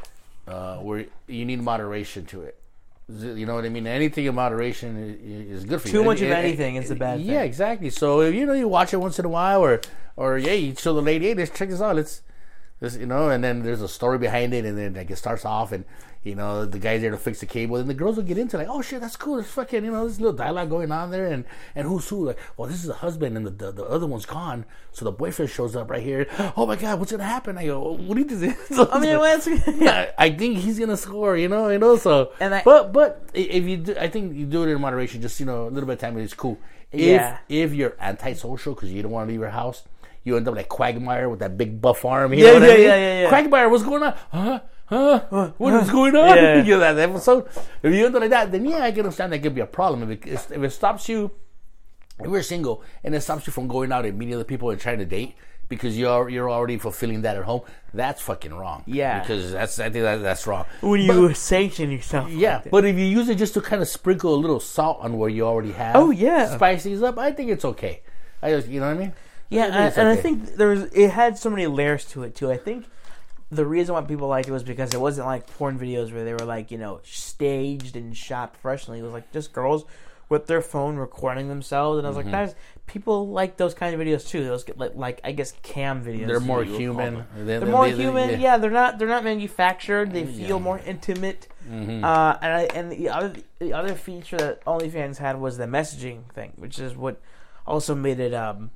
where you need moderation to it. You know what I mean? Anything in moderation is good for you. Too much of anything is a bad thing. Yeah, exactly. So if you watch it once in a while, or you show the lady, hey, let's check this out. This, you know, and then there's a story behind it, and then like it starts off, and you know the guy's there to fix the cable, and the girls will get into like, oh shit, that's cool, there's fucking, you know, this little dialogue going on there, and who's who, like, well, this is the husband, and the other one's gone, so the boyfriend shows up right here. Oh my god, what's gonna happen? I go, what do you think? So, I mean, I think he's gonna score, you know. So, but if you do, I think you do it in moderation, just, you know, a little bit of time is cool. If you're antisocial because you don't want to leave your house, you end up like Quagmire with that big buff arm. You know what I mean? Yeah. Quagmire, what's going on? What is going on? Yeah. You know, that episode. If you end up like that, then I can understand that could be a problem. If it stops you, if you're single and it stops you from going out and meeting other people and trying to date because you're already fulfilling that at home, that's fucking wrong. Yeah. Because I think that's wrong. When you sanction yourself. Yeah, like, but if you use it just to kind of sprinkle a little salt on where you already have. Oh, yeah. Spice these up, I think it's okay. You know what I mean? Yeah, I think it had so many layers to it too. I think the reason why people liked it was because it wasn't like porn videos where they were like, you know, staged and shot professionally. It was like just girls with their phone recording themselves, and I was like, people like those kind of videos too. Those like I guess cam videos. They're more human. They're more human. Yeah, they're not manufactured. They feel more intimate. Mm-hmm. And the other feature that OnlyFans had was the messaging thing, which is what also made it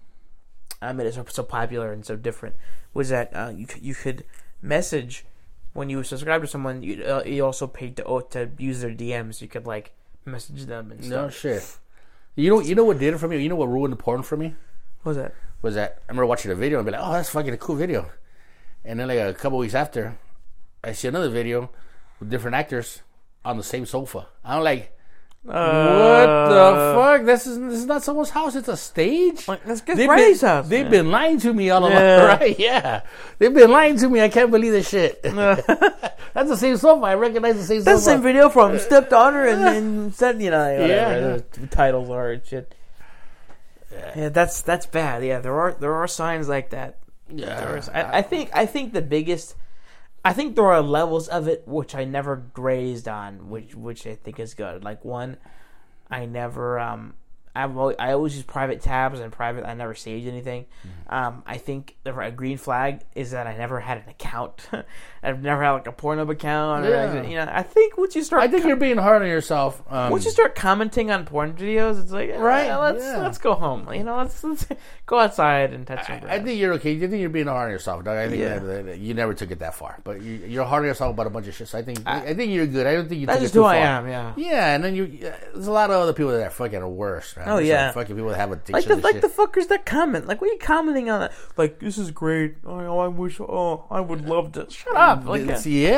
so popular and so different. Was that you could message when you subscribe to someone. You also paid to use their DMs. You could like message them and stuff. No shit. You know what did it for me? You know what ruined the porn for me? What was that? I remember watching a video and be like, oh, that's fucking a cool video. And then like a couple weeks after, I see another video with different actors on the same sofa. I'm like, what the fuck? This is not someone's house. It's a stage. Let's get Brady's house. They've been lying to me all along, right? Yeah, they've been lying to me. I can't believe this shit. That's the same sofa. I recognize the same sofa. That's the same video from Stepdaughter, and then said, you know, whatever the titles are and shit. Yeah, that's bad. Yeah, there are signs like that. Yeah, I think the biggest. I think there are levels of it which I never grazed on, which I think is good. Like one, I never I always use private tabs and private. I never saved anything. I think a green flag is that I never had an account. I've never had like a Pornhub account. Or, I think once you start, I think you're being hard on yourself. Once you start commenting on porn videos, it's like let's go home. Let's go outside and touch some grass. I think you're okay. I think you're being hard on yourself, Doug. I think that you never took it that far, but you're hard on yourself about a bunch of shit. So I think you're good. I don't think you took it too far. That's just who I am. Yeah, and then there's a lot of other people that are fucking worse. Man. Oh yeah, fucking people that have addictions. Like the fuckers that comment. Like, what are you commenting on that? Like, this is great. I wish. I would love to. Shut up. Like,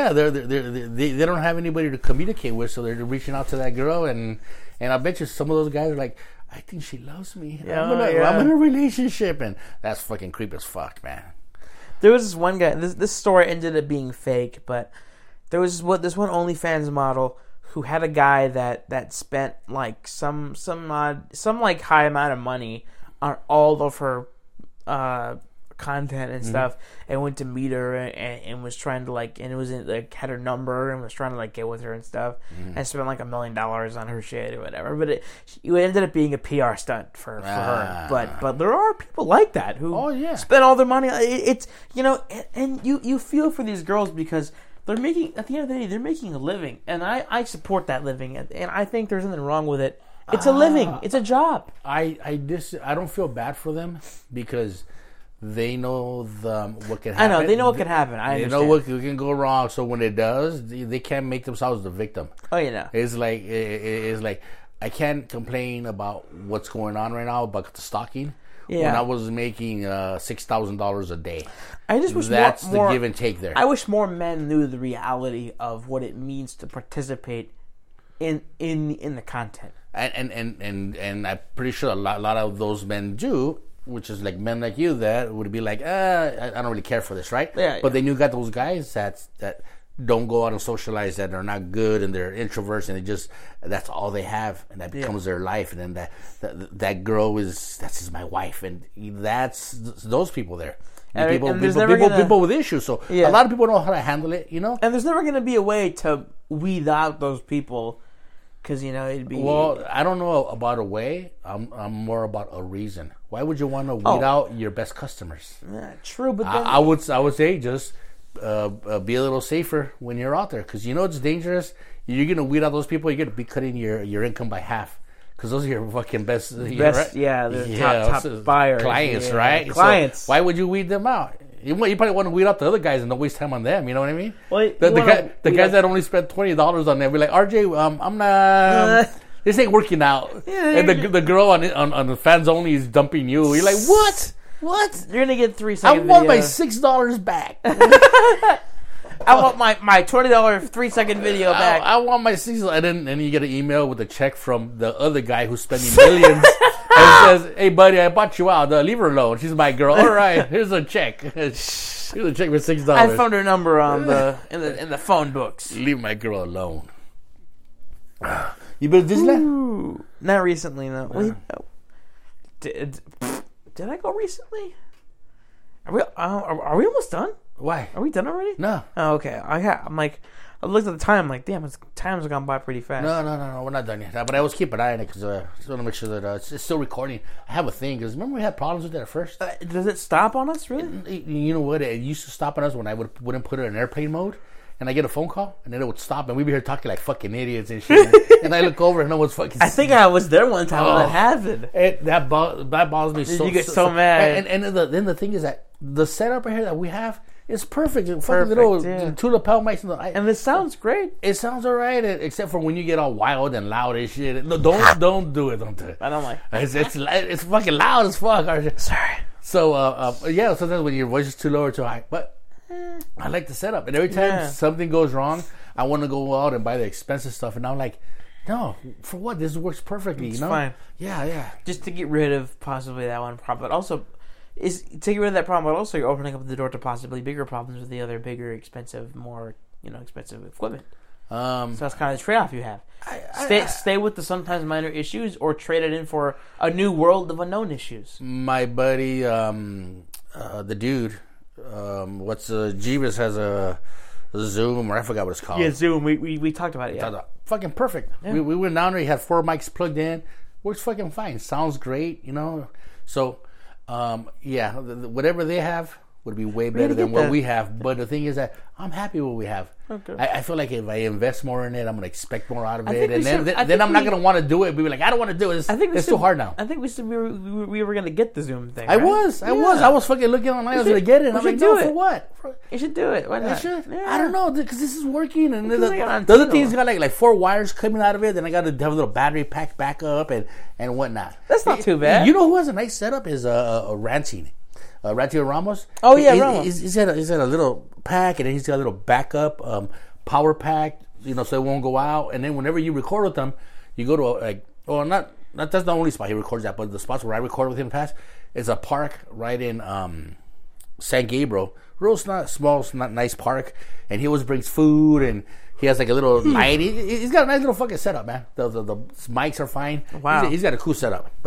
they don't have anybody to communicate with, so they're reaching out to that girl, and I bet you some of those guys are like, I think she loves me. I'm in a relationship, and that's fucking creepy as fuck, man. There was this one guy. This story ended up being fake, but there was this one OnlyFans model who had a guy that spent like some like high amount of money on all of her content and stuff, and went to meet her and was trying to like, and it was like had her number and was trying to like get with her and stuff, and spent like $1 million on her shit or whatever. But it ended up being a PR stunt for her. But there are people like that who spend all their money. It's and you feel for these girls because they're making, at the end of the day, they're making a living, and I support that living, and I think there's nothing wrong with it. It's a living. It's a job. I don't feel bad for them because they know what can happen. I know. They know what can happen. I understand. They know what can go wrong. So when it does, they can't make themselves the victim. Oh, yeah. It's like I can't complain about what's going on right now about the stalking. Yeah. When I was making $6,000 a day. I just wish that's more, the give and take there. I wish more men knew the reality of what it means to participate in the content. And I'm pretty sure a lot of those men do, which is like men like you that would be like, I don't really care for this, right? Yeah. But then you got those guys that don't go out and socialize, that are not good, and they're introverts, and that's all they have, and that becomes their life. And then that girl that's my wife, and that's those people there. People with issues. So a lot of people know how to handle it, And there's never going to be a way to weed out those people. Because, it'd be... Well, I don't know about a way. I'm more about a reason. Why would you want to weed out your best customers? Yeah, true, but then... I would say just be a little safer when you're out there. Because it's dangerous. You're going to weed out those people. You're going to be cutting your income by half. Because those are your fucking best... right? Yeah, they're top buyers. Clients, right? Clients. So why would you weed them out? You probably want to weed out the other guys and don't waste time on them. You know what I mean? Well, the guys that only spent $20 on them, be like, RJ, I'm not. This ain't working out. Yeah, and the girl on the fans only is dumping you. You're like, what? What? You're gonna get 3 second. I want my $6 back. I want my $20 3-second video back. I want my $6, and then you get an email with a check from the other guy who's spending millions. And says, "Hey, buddy, I bought you out. Leave her alone. She's my girl. All right, here's a check. Here's a check for $6. I found her number on in the phone books. Leave my girl alone." You been to Disneyland? Ooh, not recently, no. Wait, no. Did I go recently? Are we almost done? Why? Are we done already? No. Oh, okay. I'm like. I looked at the time, like, damn, time's gone by pretty fast. No, we're not done yet. But I always keep an eye on it because I just want to make sure that it's still recording. I have a thing because remember we had problems with that at first. Does it stop on us, really? You know what? It used to stop on us when I wouldn't put it in airplane mode, and I get a phone call, and then it would stop, and we'd be here talking like fucking idiots and shit. And I look over, and no one's fucking. I think I was there one time when that happened. That bothers me so. You get so mad. And then the thing is that the setup right here that we have. It's perfect. Fucking little two lapel mics. And it sounds great. It sounds alright, except for when you get all wild and loud and shit. No, don't do it. Don't do it. I don't like. It's fucking loud as fuck. Sorry. So sometimes when your voice is too low or too high, but I like the setup. And every time something goes wrong, I want to go out and buy the expensive stuff. And I'm like, no, for what? This works perfectly. It's fine. Yeah. Just to get rid of possibly that one problem, but also. Is to get rid of that problem, but also you're opening up the door to possibly bigger problems with the other bigger, expensive, more expensive equipment. So that's kind of the trade-off you have. Stay with the sometimes minor issues, or trade it in for a new world of unknown issues. My buddy, the dude, Jeebus has a Zoom, or I forgot what it's called. Yeah, Zoom. We talked about it. Yeah, fucking perfect. Yeah. We went down there. He had 4 mics plugged in. Works fucking fine. Sounds great. So. Whatever they have would be way better than what we have. But the thing is that I'm happy with what we have. Okay. I feel like if I invest more in it, I'm going to expect more out of it. And then I'm not going to want to do it. Be like, I don't want to do it. It's too hard now. I think we said we were going to get the Zoom thing. I was. I was fucking looking online. I was going to get it. And I'm like, no, for what? You should do it. Why not? I should. Yeah. I don't know, because this is working. And the other thing's got like 4 wires coming out of it. Then I got to have a little battery pack back up and whatnot. That's not too bad. You know who has a nice setup is Ranting. Ranting Ramos. Oh yeah, Ramos. He's had a little pack, and then he's got a little backup power pack, so it won't go out. And then whenever you record with them, you go to that's the only spot he records at, but the spots where I recorded with him in the past is a park right in San Gabriel. Real small, nice park, and he always brings food, and he has like a little light. He's got a nice little fucking setup, man. The mics are fine. Wow, he's got a cool setup, but.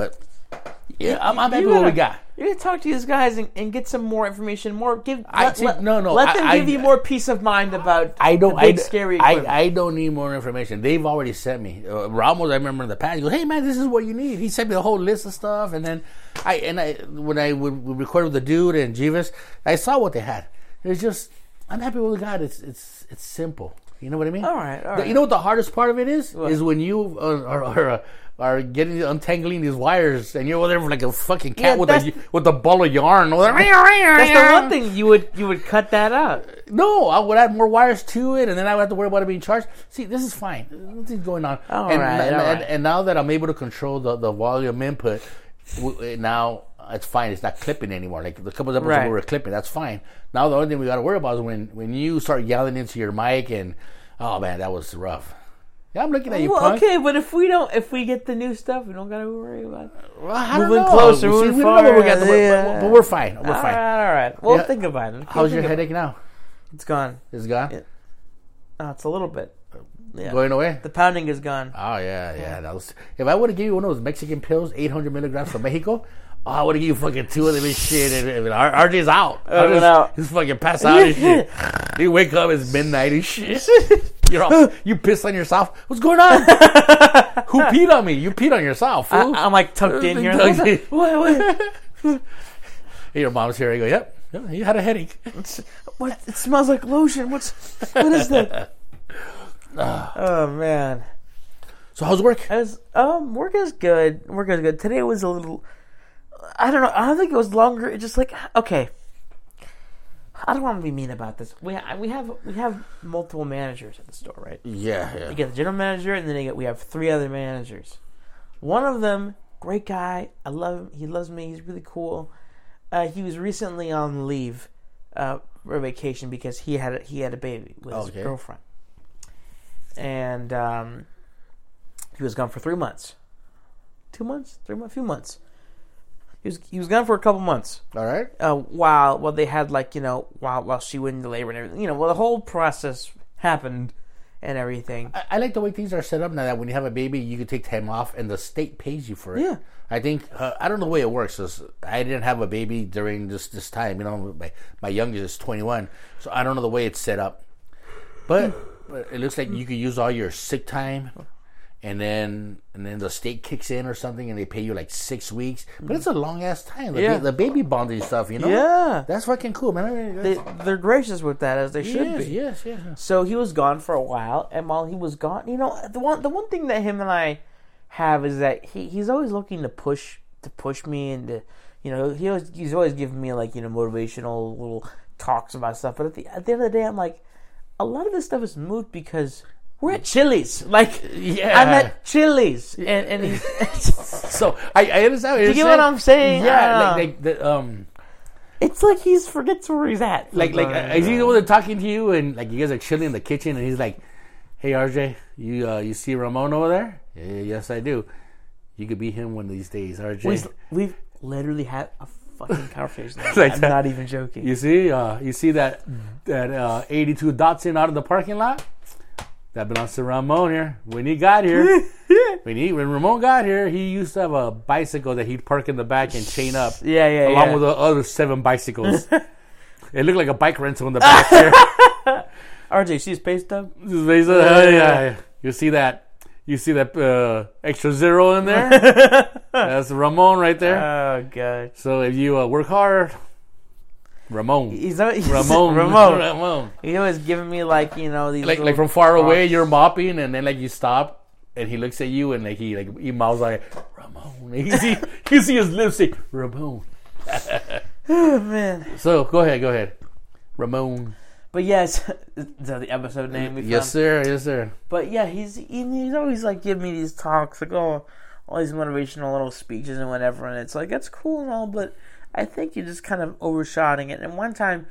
Yeah, I'm happy with what we got. You're gonna talk to these guys and get some more information. Let them give you more peace of mind about scary equipment. I don't need more information. They've already sent me. Ramos, I remember in the past, he goes, "Hey man, this is what you need." He sent me a whole list of stuff, and then when I would record with the dude and Jeeves, I saw what they had. It's just, I'm happy with what we got. It's simple. You know what I mean? All right. You know what the hardest part of it is? What? Is when you are untangling these wires, and you're over there like a fucking cat with a ball of yarn. That's the one thing you would cut that out. No, I would add more wires to it, and then I would have to worry about it being charged. See, this is fine. Nothing's going on. All right. And now that I'm able to control the volume input, now it's fine. It's not clipping anymore. Like the couple of episodes we were clipping, that's fine. Now the only thing we got to worry about is when you start yelling into your mic, and oh man, that was rough. Yeah, I'm looking at you, punk. Okay, but if we get the new stuff, we don't gotta worry about moving closer, moving far. But we're fine. We're fine. All right. Well, think about it. How's your headache now? It's gone. It's gone? It's a little bit. Yeah. Going away? The pounding is gone. Oh, yeah. If I would have given you one of those Mexican pills, 800 milligrams from Mexico, I would have given you fucking two of them and shit. And RJ's out. He's fucking passed out and shit. You wake up, it's midnight and shit. You pissed on yourself. What's going on? Who peed on me? You peed on yourself, fool. I'm like tucked in here. Wait. Your mom's here. I go, yep, you had a headache. What? It smells like lotion. What is that? Oh man. So how's work? Work is good. Today was a little. I don't know. I don't think it was longer. It's just like, okay. I don't want to be mean about this. We have multiple managers at the store, right? Yeah. You get the general manager, and then we have 3 other managers. One of them, great guy. I love him. He loves me. He's really cool. He was recently on leave for vacation because he had a baby with his girlfriend, and he was gone for 3 months. 2 months? 3 months? A few months. He was gone for a couple months. All right. While they had while she went into labor and everything, the whole process happened and everything. I like the way things are set up now. That when you have a baby, you can take time off and the state pays you for it. Yeah. I think I don't know the way it works. I didn't have a baby during this time. My youngest is 21, so I don't know the way it's set up. But it looks like you could use all your sick time. And then the state kicks in or something, and they pay you like 6 weeks. But it's a long ass time. The baby bonding stuff, Yeah, that's fucking cool, man. They're gracious with that, as they should be. Yes. So he was gone for a while, and while he was gone, the one thing that him and I have is that he's always looking to push me, and to, he's always giving me motivational little talks about stuff. But at the end of the day, I'm like, a lot of this stuff is moot because we're at Chili's. I'm at Chili's, and he's so I understand. Do you get what I'm saying? Yeah, it's like he forgets where he's at. Is he the one talking to you, and you guys are chilling in the kitchen, and he's like, "Hey, RJ, you see Ramon over there? Yeah, yes, I do. You could be him one of these days, RJ." We've literally had a fucking conversation. I'm not even joking. You see that 82 Datsun out of the parking lot? That belongs to Ramon here. When he got here, when Ramon got here, he used to have a bicycle that he'd park in the back and chain up. Along with the other 7 bicycles. It looked like a bike rental in the back there. RJ, see his pay stub? Yeah. You see that extra 0 in there? That's Ramon right there. Oh, God. So if you work hard... Ramon. Ramon. He's always giving me these like from far away you're mopping and then you stop and he looks at you and he mouths like Ramon. You see his lips say Ramon. Oh man. So go ahead. Ramon. But yes, is that the episode name we found? Yes sir. But yeah, he's always giving me these talks all these motivational little speeches and whatever, and it's that's cool and all, but I think you're just kind of overshotting it. And one time,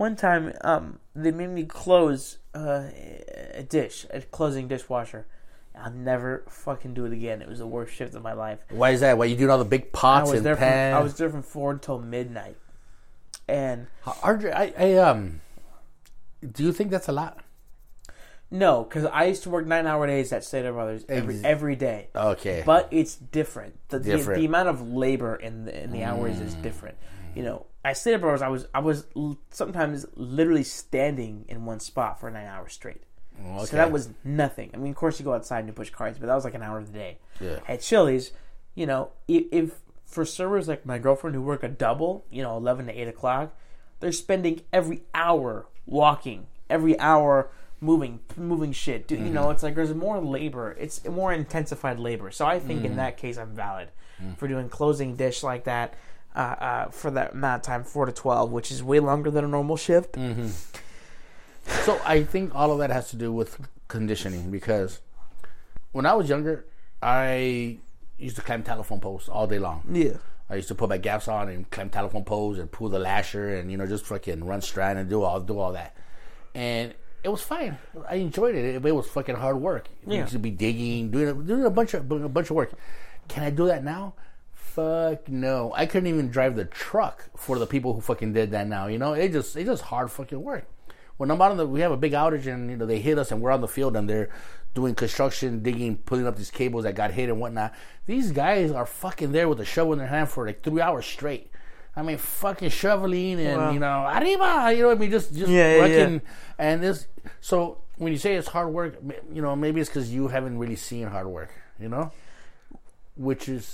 they made me close a closing dishwasher. I'll never fucking do it again. It was the worst shift of my life. Why is that? Why you doing all the big pots and pans? I was there from 4 until midnight. And do you think that's a lot? No, because I used to work 9-hour days at Stater Brothers every day. Okay. But it's different. The amount of labor in the hours is different. You know, at Stater Brothers, I was sometimes literally standing in one spot for 9 hours straight. Okay. So that was nothing. I mean, of course, you go outside and you push carts, but that was like an hour of the day. Yeah. At Chili's, you know, if for servers like my girlfriend who work a double, you know, 11 to 8 o'clock, they're spending every hour walking, every hour moving shit. You know, it's like there's more labor. It's more intensified labor. So I think in that case, I'm valid for doing closing dish like that for that amount of time, 4 to 12, which is way longer than a normal shift. Mm-hmm. So I think all of that has to do with conditioning, because when I was younger, I used to climb telephone posts all day long. Yeah. I used to put my gaps on and climb telephone poles and pull the lasher and, you know, just fucking run strand and do all that. And it was fine. I enjoyed it. It was fucking hard work. Yeah. You used to be digging, doing a bunch of work. Can I do that now? Fuck no. I couldn't even drive the truck for the people who fucking did that now. You know, it's just hard fucking work. When I'm out we have a big outage and, you know, they hit us and we're on the field and they're doing construction, digging, putting up these cables that got hit and whatnot. These guys are fucking there with a shovel in their hand for like 3 hours straight. I mean, fucking shoveling and, you know, arriba, you know what I mean? Just working. Yeah. And this, so when you say it's hard work, you know, maybe it's because you haven't really seen hard work, you know? Which is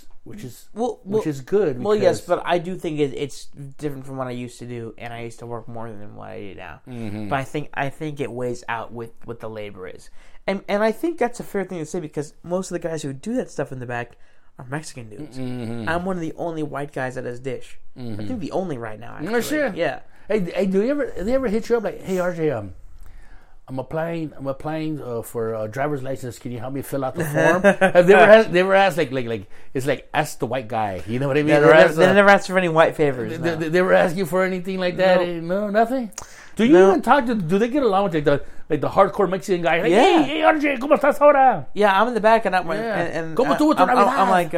good. Well, yes, but I do think it's different from what I used to do, and I used to work more than what I do now. Mm-hmm. But I think it weighs out with what the labor is, and I think that's a fair thing to say, because most of the guys who do that stuff in the back are Mexican dudes. Mm-hmm. I'm one of the only white guys that does dish. Mm-hmm. I think the only right now. Actually. Sure. Yeah. Hey, do they ever hit you up like, hey RJ, I'm applying for a driver's license. Can you help me fill out the form? Have they ever asked like it's like ask the white guy. You know what I mean? Yeah, they never asked for any white favors. No. They ever ask you for anything like that? No, nothing. Do you even talk to? Do they get along with the hardcore Mexican guy? Like, hey RJ, ¿cómo estás ahora? Yeah, I'm in the back and I'm like,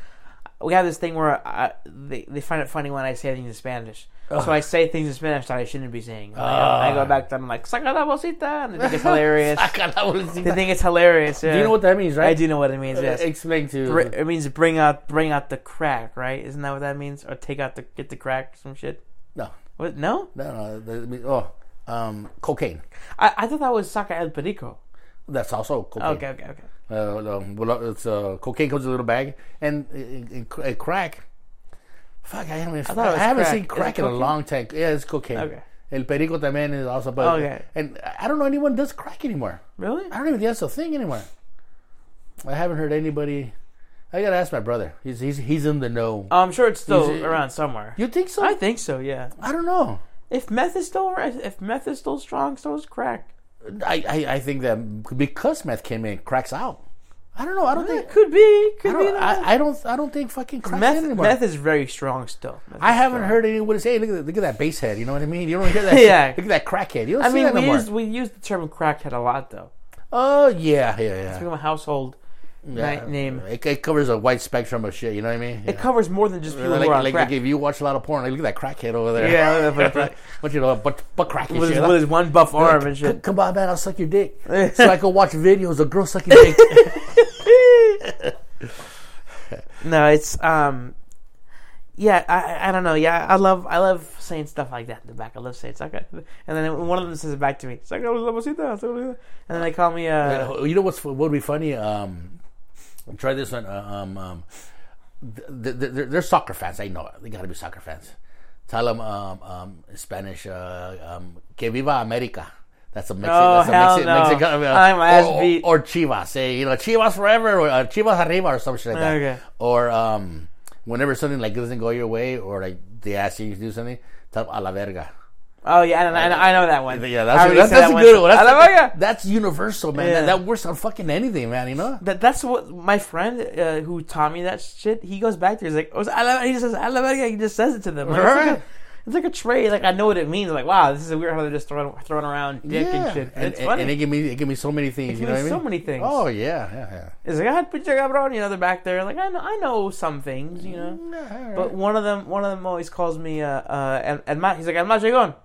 we have this thing where they find it funny when I say things in Spanish. So I say things in Spanish that I shouldn't be saying. I go back to them, I'm like, saca la bolsita, and they think it's hilarious. Saca la bolsita. They think it's hilarious. Yeah. Do you know what that means, right? I do know what it means, yes. Explain to it means bring out the crack, right? Isn't that what that means? Or get the crack, some shit? No. What? No? No. Cocaine. I thought that was saca el perico. That's also cocaine. Okay. It's cocaine comes in a little bag, and crack. Fuck, I haven't seen crack in a long time. Yeah, it's cocaine. Okay. El perico también is also. Okay. And I don't know anyone does crack anymore. Really? I don't even think that's a thing anymore. I haven't heard anybody. I gotta ask my brother. He's in the know. I'm sure it's still around somewhere. You think so? I think so. Yeah. I don't know. If meth is still strong, so is crack. I think that because meth came in, crack's out. I don't know. I don't think could be. I don't think fucking crack's in anymore. Meth is very strong still. I haven't heard anyone say, "Look at that bass head." You know what I mean? You don't hear that. Yeah. Look at that crackhead. You don't see that no more. We use the term crackhead a lot though. Oh yeah. It's become a household name. It covers a wide spectrum of shit. You know what I mean? It covers more than just people who are on crack. Like if you watch a lot of porn, look at that crackhead over there. Yeah, but you know, but crack with his one buff arm and shit. Come on, man, I'll suck your dick, so I can watch videos of girls sucking dick. No, it's yeah, I don't know. Yeah, I love saying stuff like that in the back. I love saying saca, and then one of them says it back to me. Saca la bolsita, and then they call me. You know what would be funny? Try this one. They're soccer fans. I know it. They got to be soccer fans. Tell them in Spanish, que viva America. That's a Mexican. I'm ass beat. Or Chivas. Say, you know, Chivas forever, or Chivas arriba, or some shit like that. Okay. Or whenever something like doesn't go your way, or like they ask you to do something, tell them a la verga. Oh yeah, I know that one. Yeah, that's a good one. That's universal, man. Yeah. That works on fucking anything, man. You know. That's what my friend who taught me that shit. He goes back there. He's like, he says a la verga. He just says it to them. Like, it's like a trade. Like I know what it means. Like wow, this is weird how they're just throwing around dick and shit. It's funny. And it give me so many things. You know what I mean? So many things. Oh yeah. It's like pinche cabrón. You know, they're back there. Like I know some things. You know. Right. But one of them always calls me he's like el más llegón.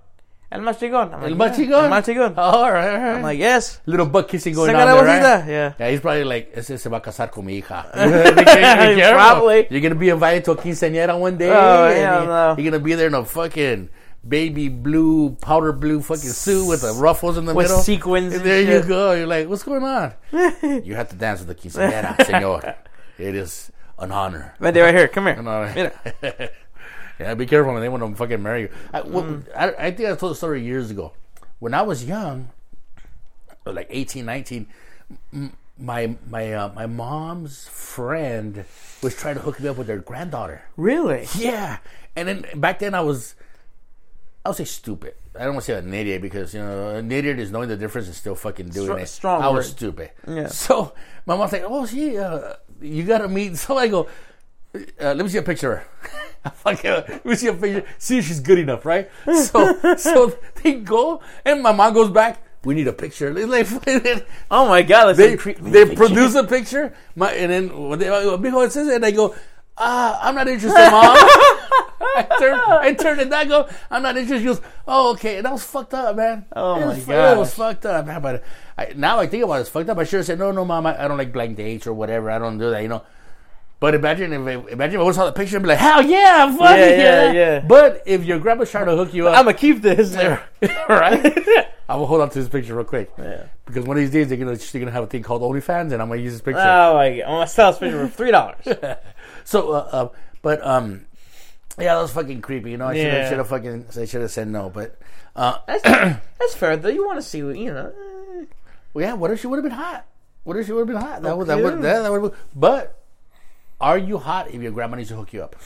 El Machigón. El Machigón? El Machigón. Oh, all right. I'm like, yes. Little butt kissing going on there, right? Yeah, he's probably like, ese se va a casar con mi hija. Probably. You're going to be invited to a quinceañera one day. Oh, hell no. You're going to be there in a fucking baby blue, powder blue fucking suit with the ruffles in the middle. With sequins and there shit. You go. You're like, what's going on? You have to dance with the quinceañera, señor. It is an honor. Right here. Come here. Yeah, be careful when they want to fucking marry you. I think I told the story years ago. When I was young, like 18, 19, my mom's friend was trying to hook me up with their granddaughter. Really? Yeah. And then back then I would say stupid. I don't want to say an idiot because, an idiot is knowing the difference and still fucking doing it. Strong I word. was stupid. Yeah. So my mom's like, oh, you got to meet. So I go, let me see a picture of her. Let me see a picture. See if she's good enough, right? So they go, and my mom goes back. We need a picture. Oh my God! They produce a picture, and then it says it, and I go, I'm not interested, Mom. I turned it down. I go, I'm not interested. She goes, oh, okay. And that was fucked up, man. Oh my God! It was fucked up, man. But now I think about it, it's fucked up. I should have said, no, Mom, I don't like blank dates or whatever. I don't do that, But imagine if I would saw the picture and be like, hell yeah, I'm funny. Yeah. But if your grandma's trying to hook you up, I'm gonna keep this. Right? I will hold on to this picture real quick. Yeah. Because one of these days they're gonna have a thing called OnlyFans, and I'm gonna use this picture. Oh my God! I'm gonna sell this picture for $3. So, yeah, that was fucking creepy. I should have said no, but that's fair though. You want to see, Well, yeah. What if she would have been hot? That would. But are you hot if your grandma needs to hook you up?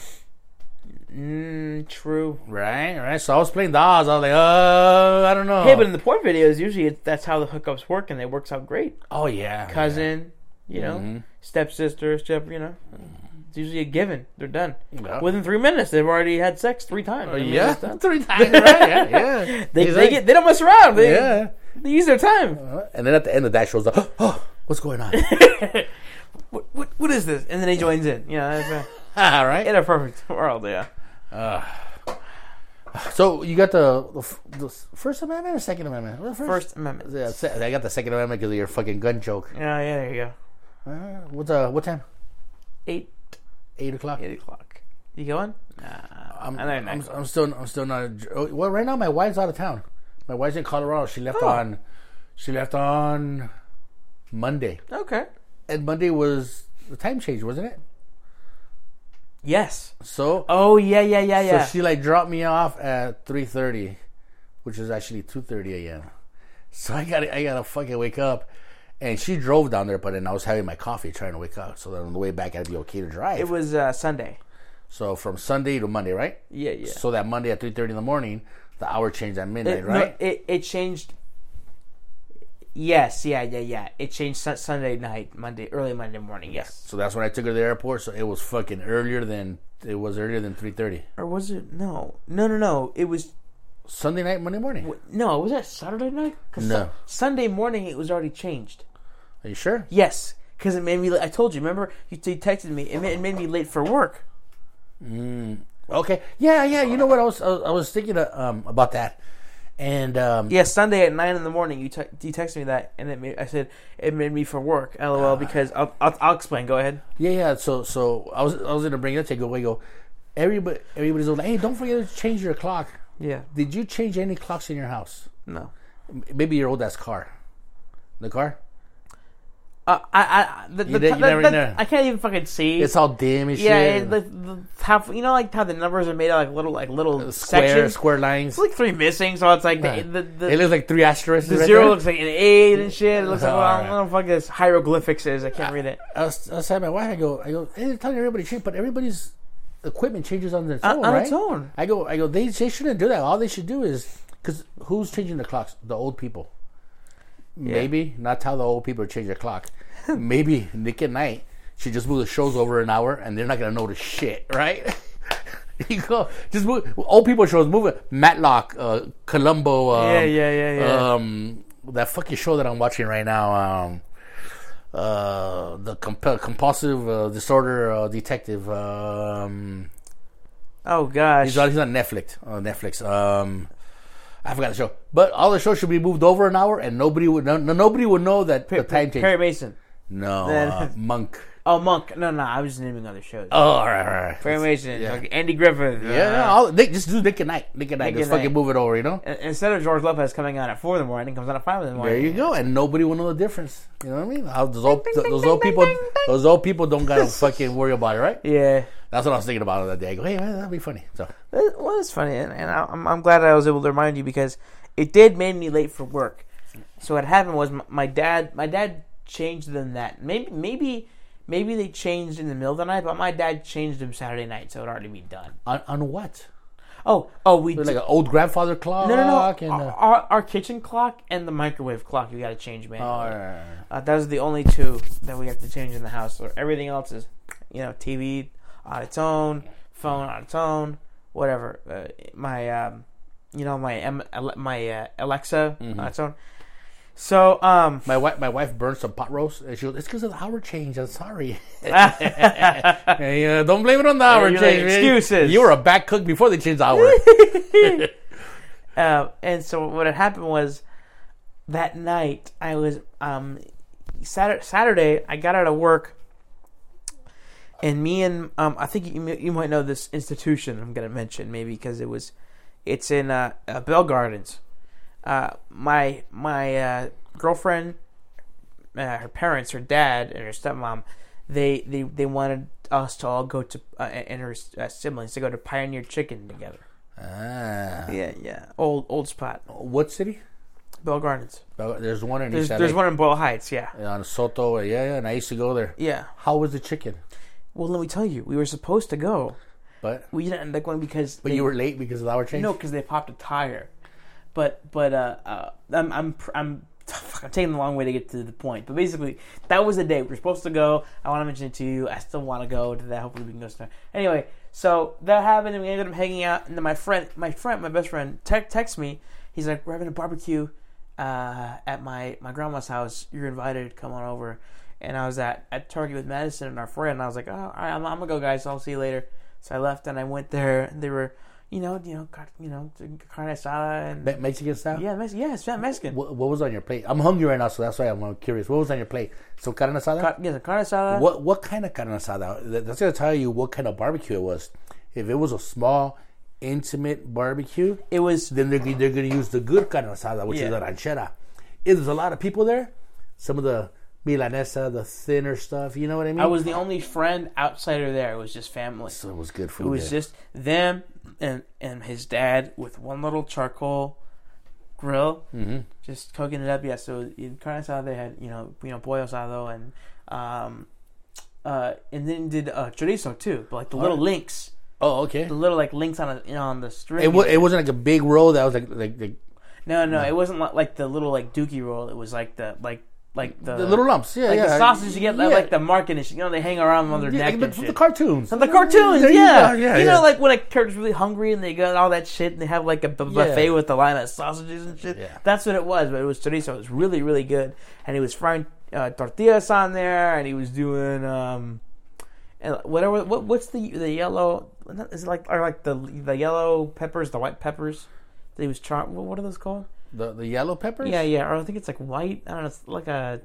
True. Right. So I was playing dolls. I was like, I don't know. Hey, but in the porn videos, usually that's how the hookups work, and it works out great. Oh yeah. Cousin, stepsister, It's usually a given. They're done. Yeah. Within 3 minutes, they've already had sex 3 times. 3 times, right? Yeah. They don't mess around. They use their time. And then at the end of that shows up, what's going on? What is this? And then he joins in. All right. In a perfect world, yeah. So you got the First Amendment or Second Amendment? First Amendment. Yeah, I got the Second Amendment because of your fucking gun joke. Yeah, there you go. What time? 8 o'clock. 8 o'clock. You going? Nah. I'm still not. Well, right now my wife's out of town. My wife's in Colorado. She left on Monday. Okay. And Monday was the time change, wasn't it? Yes. So. Oh yeah. So she dropped me off at 3:30, which is actually 2:30 a.m. So I gotta fucking wake up, and she drove down there, but then I was having my coffee trying to wake up, so that on the way back I'd be okay to drive. It was Sunday. So from Sunday to Monday, right? Yeah. So that Monday at 3:30 in the morning, the hour changed at midnight, right? No, it changed. Yes, yeah. It changed Sunday night, early Monday morning. Yes. So that's when I took her to the airport. So it was fucking earlier than 3:30. Or was it? No. It was Sunday night, Monday morning. No, was that Saturday night? No. Sunday morning it was already changed. Are you sure? Yes, because it made me. I told you. Remember, you texted me. It made me late for work. Okay. Yeah. You know what? I was thinking about that. And Sunday at 9 in the morning, you texted me that, and I said it made me for work. LOL, because I'll explain. Go ahead. Yeah. So I was gonna bring it up. I go. Everybody's like, hey, don't forget to change your clock. Yeah. Did you change any clocks in your house? No. Maybe your old ass car. The car. I can't even fucking see. It's all dim and shit. Yeah, how the numbers are made out like little sections, square lines. It's 3 missing, so it's like it looks like 3 asterisks. The 0 looks like an 8 and shit. It looks like I don't know what this hieroglyphics is. I can't read it. I was telling my wife, I go, hey, telling everybody change, but everybody's equipment changes on its own, right? On its own. I go. They shouldn't do that. All they should do is because who's changing the clocks? The old people. Yeah. Maybe not how the old people change their clock. Maybe Nick at Night should just move the shows over an hour, and they're not gonna notice shit, right? You go, just move old people shows. Move it. Matlock, Columbo. Yeah. That fucking show that I'm watching right now. The compulsive disorder detective. Oh gosh, he's on Netflix. I forgot the show. But all the shows should be moved over an hour, and nobody would know that the time change. Perry Mason. No, Monk. Oh, Monk. No, I was just naming other shows. Oh, all right. Perry Mason. Yeah. Like Andy Griffith. They just do Nick at Night. Just fucking move it over, you know? Instead of George Lopez coming on at 4 in the morning, it comes on at 5 in the morning. There you go. And nobody will know the difference. You know what I mean? Those old people don't got to fucking worry about it, right? Yeah. That's what I was thinking about that day. I go, hey, man, that'd be funny. So. Well, it's funny. And I'm glad I was able to remind you because it did make me late for work. So what happened was my dad changed them that. Maybe they changed in the middle of the night, but my dad changed them Saturday night, so it would already be done. On what? We like an old grandfather clock? No. And our kitchen clock and the microwave clock, you got to change manually. Those are the only two that we have to change in the house. So everything else is, TV on its own, phone on its own, whatever. My Alexa on its own. So, my wife burned some pot roast, and she goes, "It's because of the hour change. I'm sorry." Hey, don't blame it on the hour change. Like, excuses. You were a bad cook before they changed the hour. And so what had happened was that night I was Saturday. I got out of work, and me and I think you might know this institution I'm going to mention maybe because it's in Bell Gardens. My girlfriend, her parents, her dad, and her stepmom, they wanted us to all go to and her siblings to go to Pioneer Chicken together. Yeah. Old spot. What city? Bell Gardens. There's one in East LA. There's one in Boyle Heights. Yeah. On Soto. Yeah. And I used to go there. Yeah. How was the chicken? Well, let me tell you, we were supposed to go, but we didn't end up going because. But you were late because of the hour change. No, because they popped a tire. But I'm taking the long way to get to the point. But basically, that was the day we were supposed to go. I want to mention it to you. I still want to go to that. Hopefully, we can go soon. Anyway, so that happened, and we ended up hanging out. And then my best friend, texts me. He's like, "We're having a barbecue at my grandma's house. You're invited. Come on over." And I was at Target with Madison and our friend. And I was like, "Oh, all right, I'm gonna go, guys. I'll see you later." So I left, and I went there, and they were. Carne asada and Mexican style. Yeah, it's Mexican. What was on your plate? I'm hungry right now, so that's why I'm curious. What was on your plate? So carne asada. Carne asada. What kind of carne asada? That's gonna tell you what kind of barbecue it was. If it was a small, intimate barbecue, it was. Then they're gonna use the good carne asada, which is the ranchera. If there's a lot of people there, some of the milanesa, the thinner stuff. You know what I mean? I was the only friend outsider there. It was just family. So it was good food. It was just them and his dad with one little charcoal grill, just cooking it up. Yeah. So in carne asada they had pollo asado and then did chorizo too, but like the little links. Oh, okay. The little like links on the string. It wasn't like a big roll that was like. No. It wasn't like the little like dookie roll. It was like the little lumps, the sausages you get, like the market and shit. They hang around on their neck and shit. The cartoons. From the cartoons, yeah. Like when a character's really hungry and they got all that shit and they have like a buffet with a line of sausages and shit. Yeah. That's what it was, but it was chorizo. It was really, really good. And he was frying tortillas on there, and he was doing and whatever. What's the yellow? Is it like the yellow peppers, the white peppers? That he was what are those called? The yellow peppers? Yeah, or I think it's like white. I don't know. It's like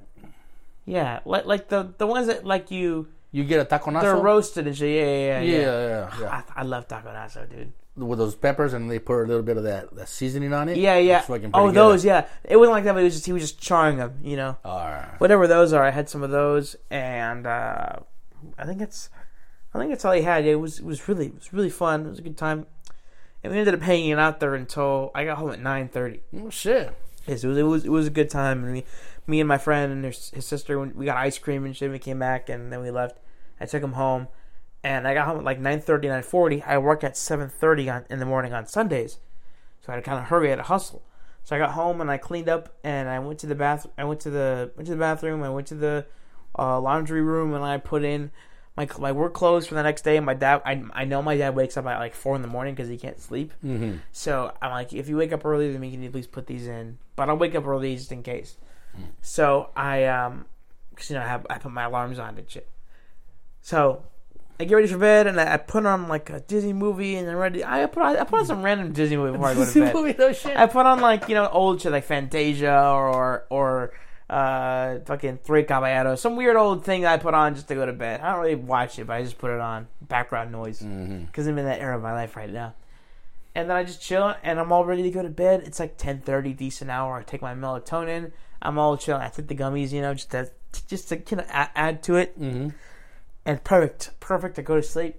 like the ones that like you get a taconazo. They're roasted and shit. Yeah. I love taconazo, dude. With those peppers and they put a little bit of that seasoning on it. Yeah. Oh, those, yeah. It wasn't like that, but he was just charring them, All right. Whatever those are, I had some of those, and I think that's all he had. It was really fun. It was a good time. And we ended up hanging out there until I got home at 9:30. Oh shit! Yes, it was a good time. And me and my friend and his sister, we got ice cream and shit. We came back and then we left. I took him home, and I got home at like 9:30, 9:40. I work at 7:30 in the morning on Sundays, so I had to kind of hurry, I had to hustle. So I got home and I cleaned up and I went to the bath. I went to the bathroom. I went to the laundry room and I put in my work clothes for the next day. And my dad, I know my dad wakes up at like 4 a.m. because he can't sleep. Mm-hmm. So I'm like, if you wake up early, then we can at least put these in. But I'll wake up early just in case. So I, because I put my alarms on and shit. So I get ready for bed, and I put on like a Disney movie, and I'm ready. I put on some random Disney movie before I go to bed. Movie, no shit. I put on like old shit like Fantasia or fucking Three Caballeros, some weird old thing that I put on just to go to bed. I don't really watch it, but I just put it on background noise because I'm in that era of my life right now. And then I just chill, and I'm all ready to go to bed. It's like 10:30, decent hour. I take my melatonin. I'm all chilling. I take the gummies, just to kind of add to it. Mm-hmm. And perfect to go to sleep.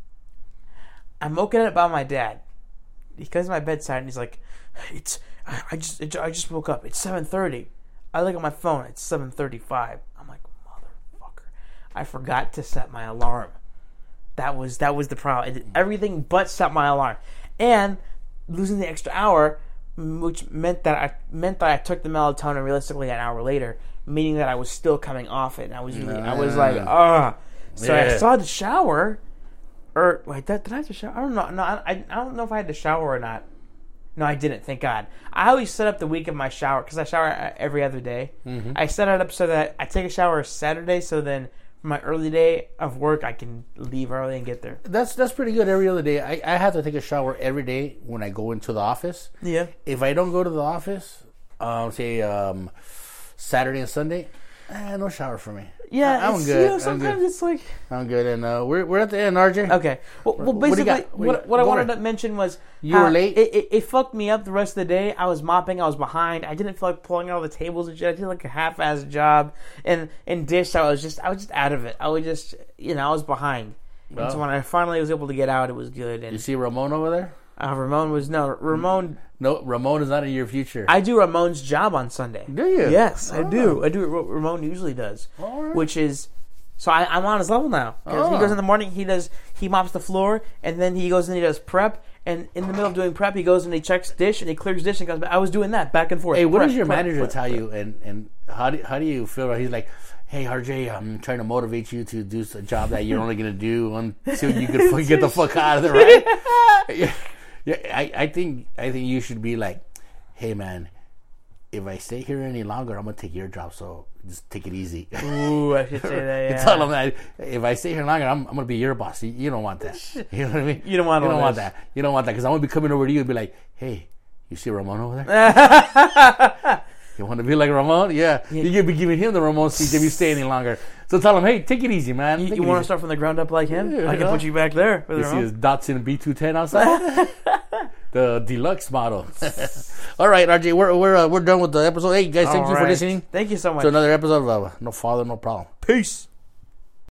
I'm woken up by my dad. He comes to my bedside and he's like, I just woke up. It's 7:30. I look at my phone. It's 7:35. I'm like, motherfucker. I forgot to set my alarm. That was the problem. I did everything but set my alarm. And losing the extra hour, which meant that I took the melatonin realistically an hour later, meaning that I was still coming off it. And I was like, ugh. So I saw the shower, or wait, did I have to shower? I don't know. No, I don't know if I had to shower or not. No, I didn't. Thank God. I always set up the week of my shower because I shower every other day. Mm-hmm. I set it up so that I take a shower Saturday, so then for my early day of work, I can leave early and get there. That's pretty good. Every other day, I have to take a shower every day when I go into the office. Yeah. If I don't go to the office, say Saturday and Sunday, no shower for me. Yeah, I'm good. Sometimes it's like I'm good, and we're at the end, RJ. Okay. Well, basically, what I wanted to mention was you were late. It fucked me up the rest of the day. I was mopping. I was behind. I didn't feel like pulling out all the tables and shit. I did like a half-assed job, and in dish, I was just out of it. I was just I was behind. Well, and so when I finally was able to get out, it was good. And you see Ramon over there? Ramon. No, Ramon is not in your future. I do Ramon's job on Sunday. Do you? Yes, I do. I do what Ramon usually does, which is so I'm on his level now. Because he goes in the morning, he mops the floor, and then he goes and he does prep. And in the middle of doing prep, he goes and he checks dish and he clears dish and goes back. I was doing that back and forth. Hey, what does your manager tell you? And how do you feel? He's like, hey, RJ, I'm trying to motivate you to do a job that you're only going to do until you can get the fuck out of there, right? Yeah, I think you should be like, hey man, if I stay here any longer, I'm gonna take your job. So just take it easy. Ooh, I should say that. Yeah. Tell them that if I stay here longer, I'm gonna be your boss. You don't want that. You know what I mean? You don't want that. You don't want that because I'm gonna be coming over to you and be like, hey, you see Ramon over there? You want to be like Ramon? Yeah. You're gonna be giving him the Ramon seat if you stay any longer. So tell him, hey, take it easy, man. You want to start from the ground up like him? Yeah, I can put you back there. You see his Datsun B210 outside? The deluxe model. All right, RJ, we're done with the episode. Hey, guys, thank you for listening. Thank you so much. To another episode of No Father, No Problem. Peace.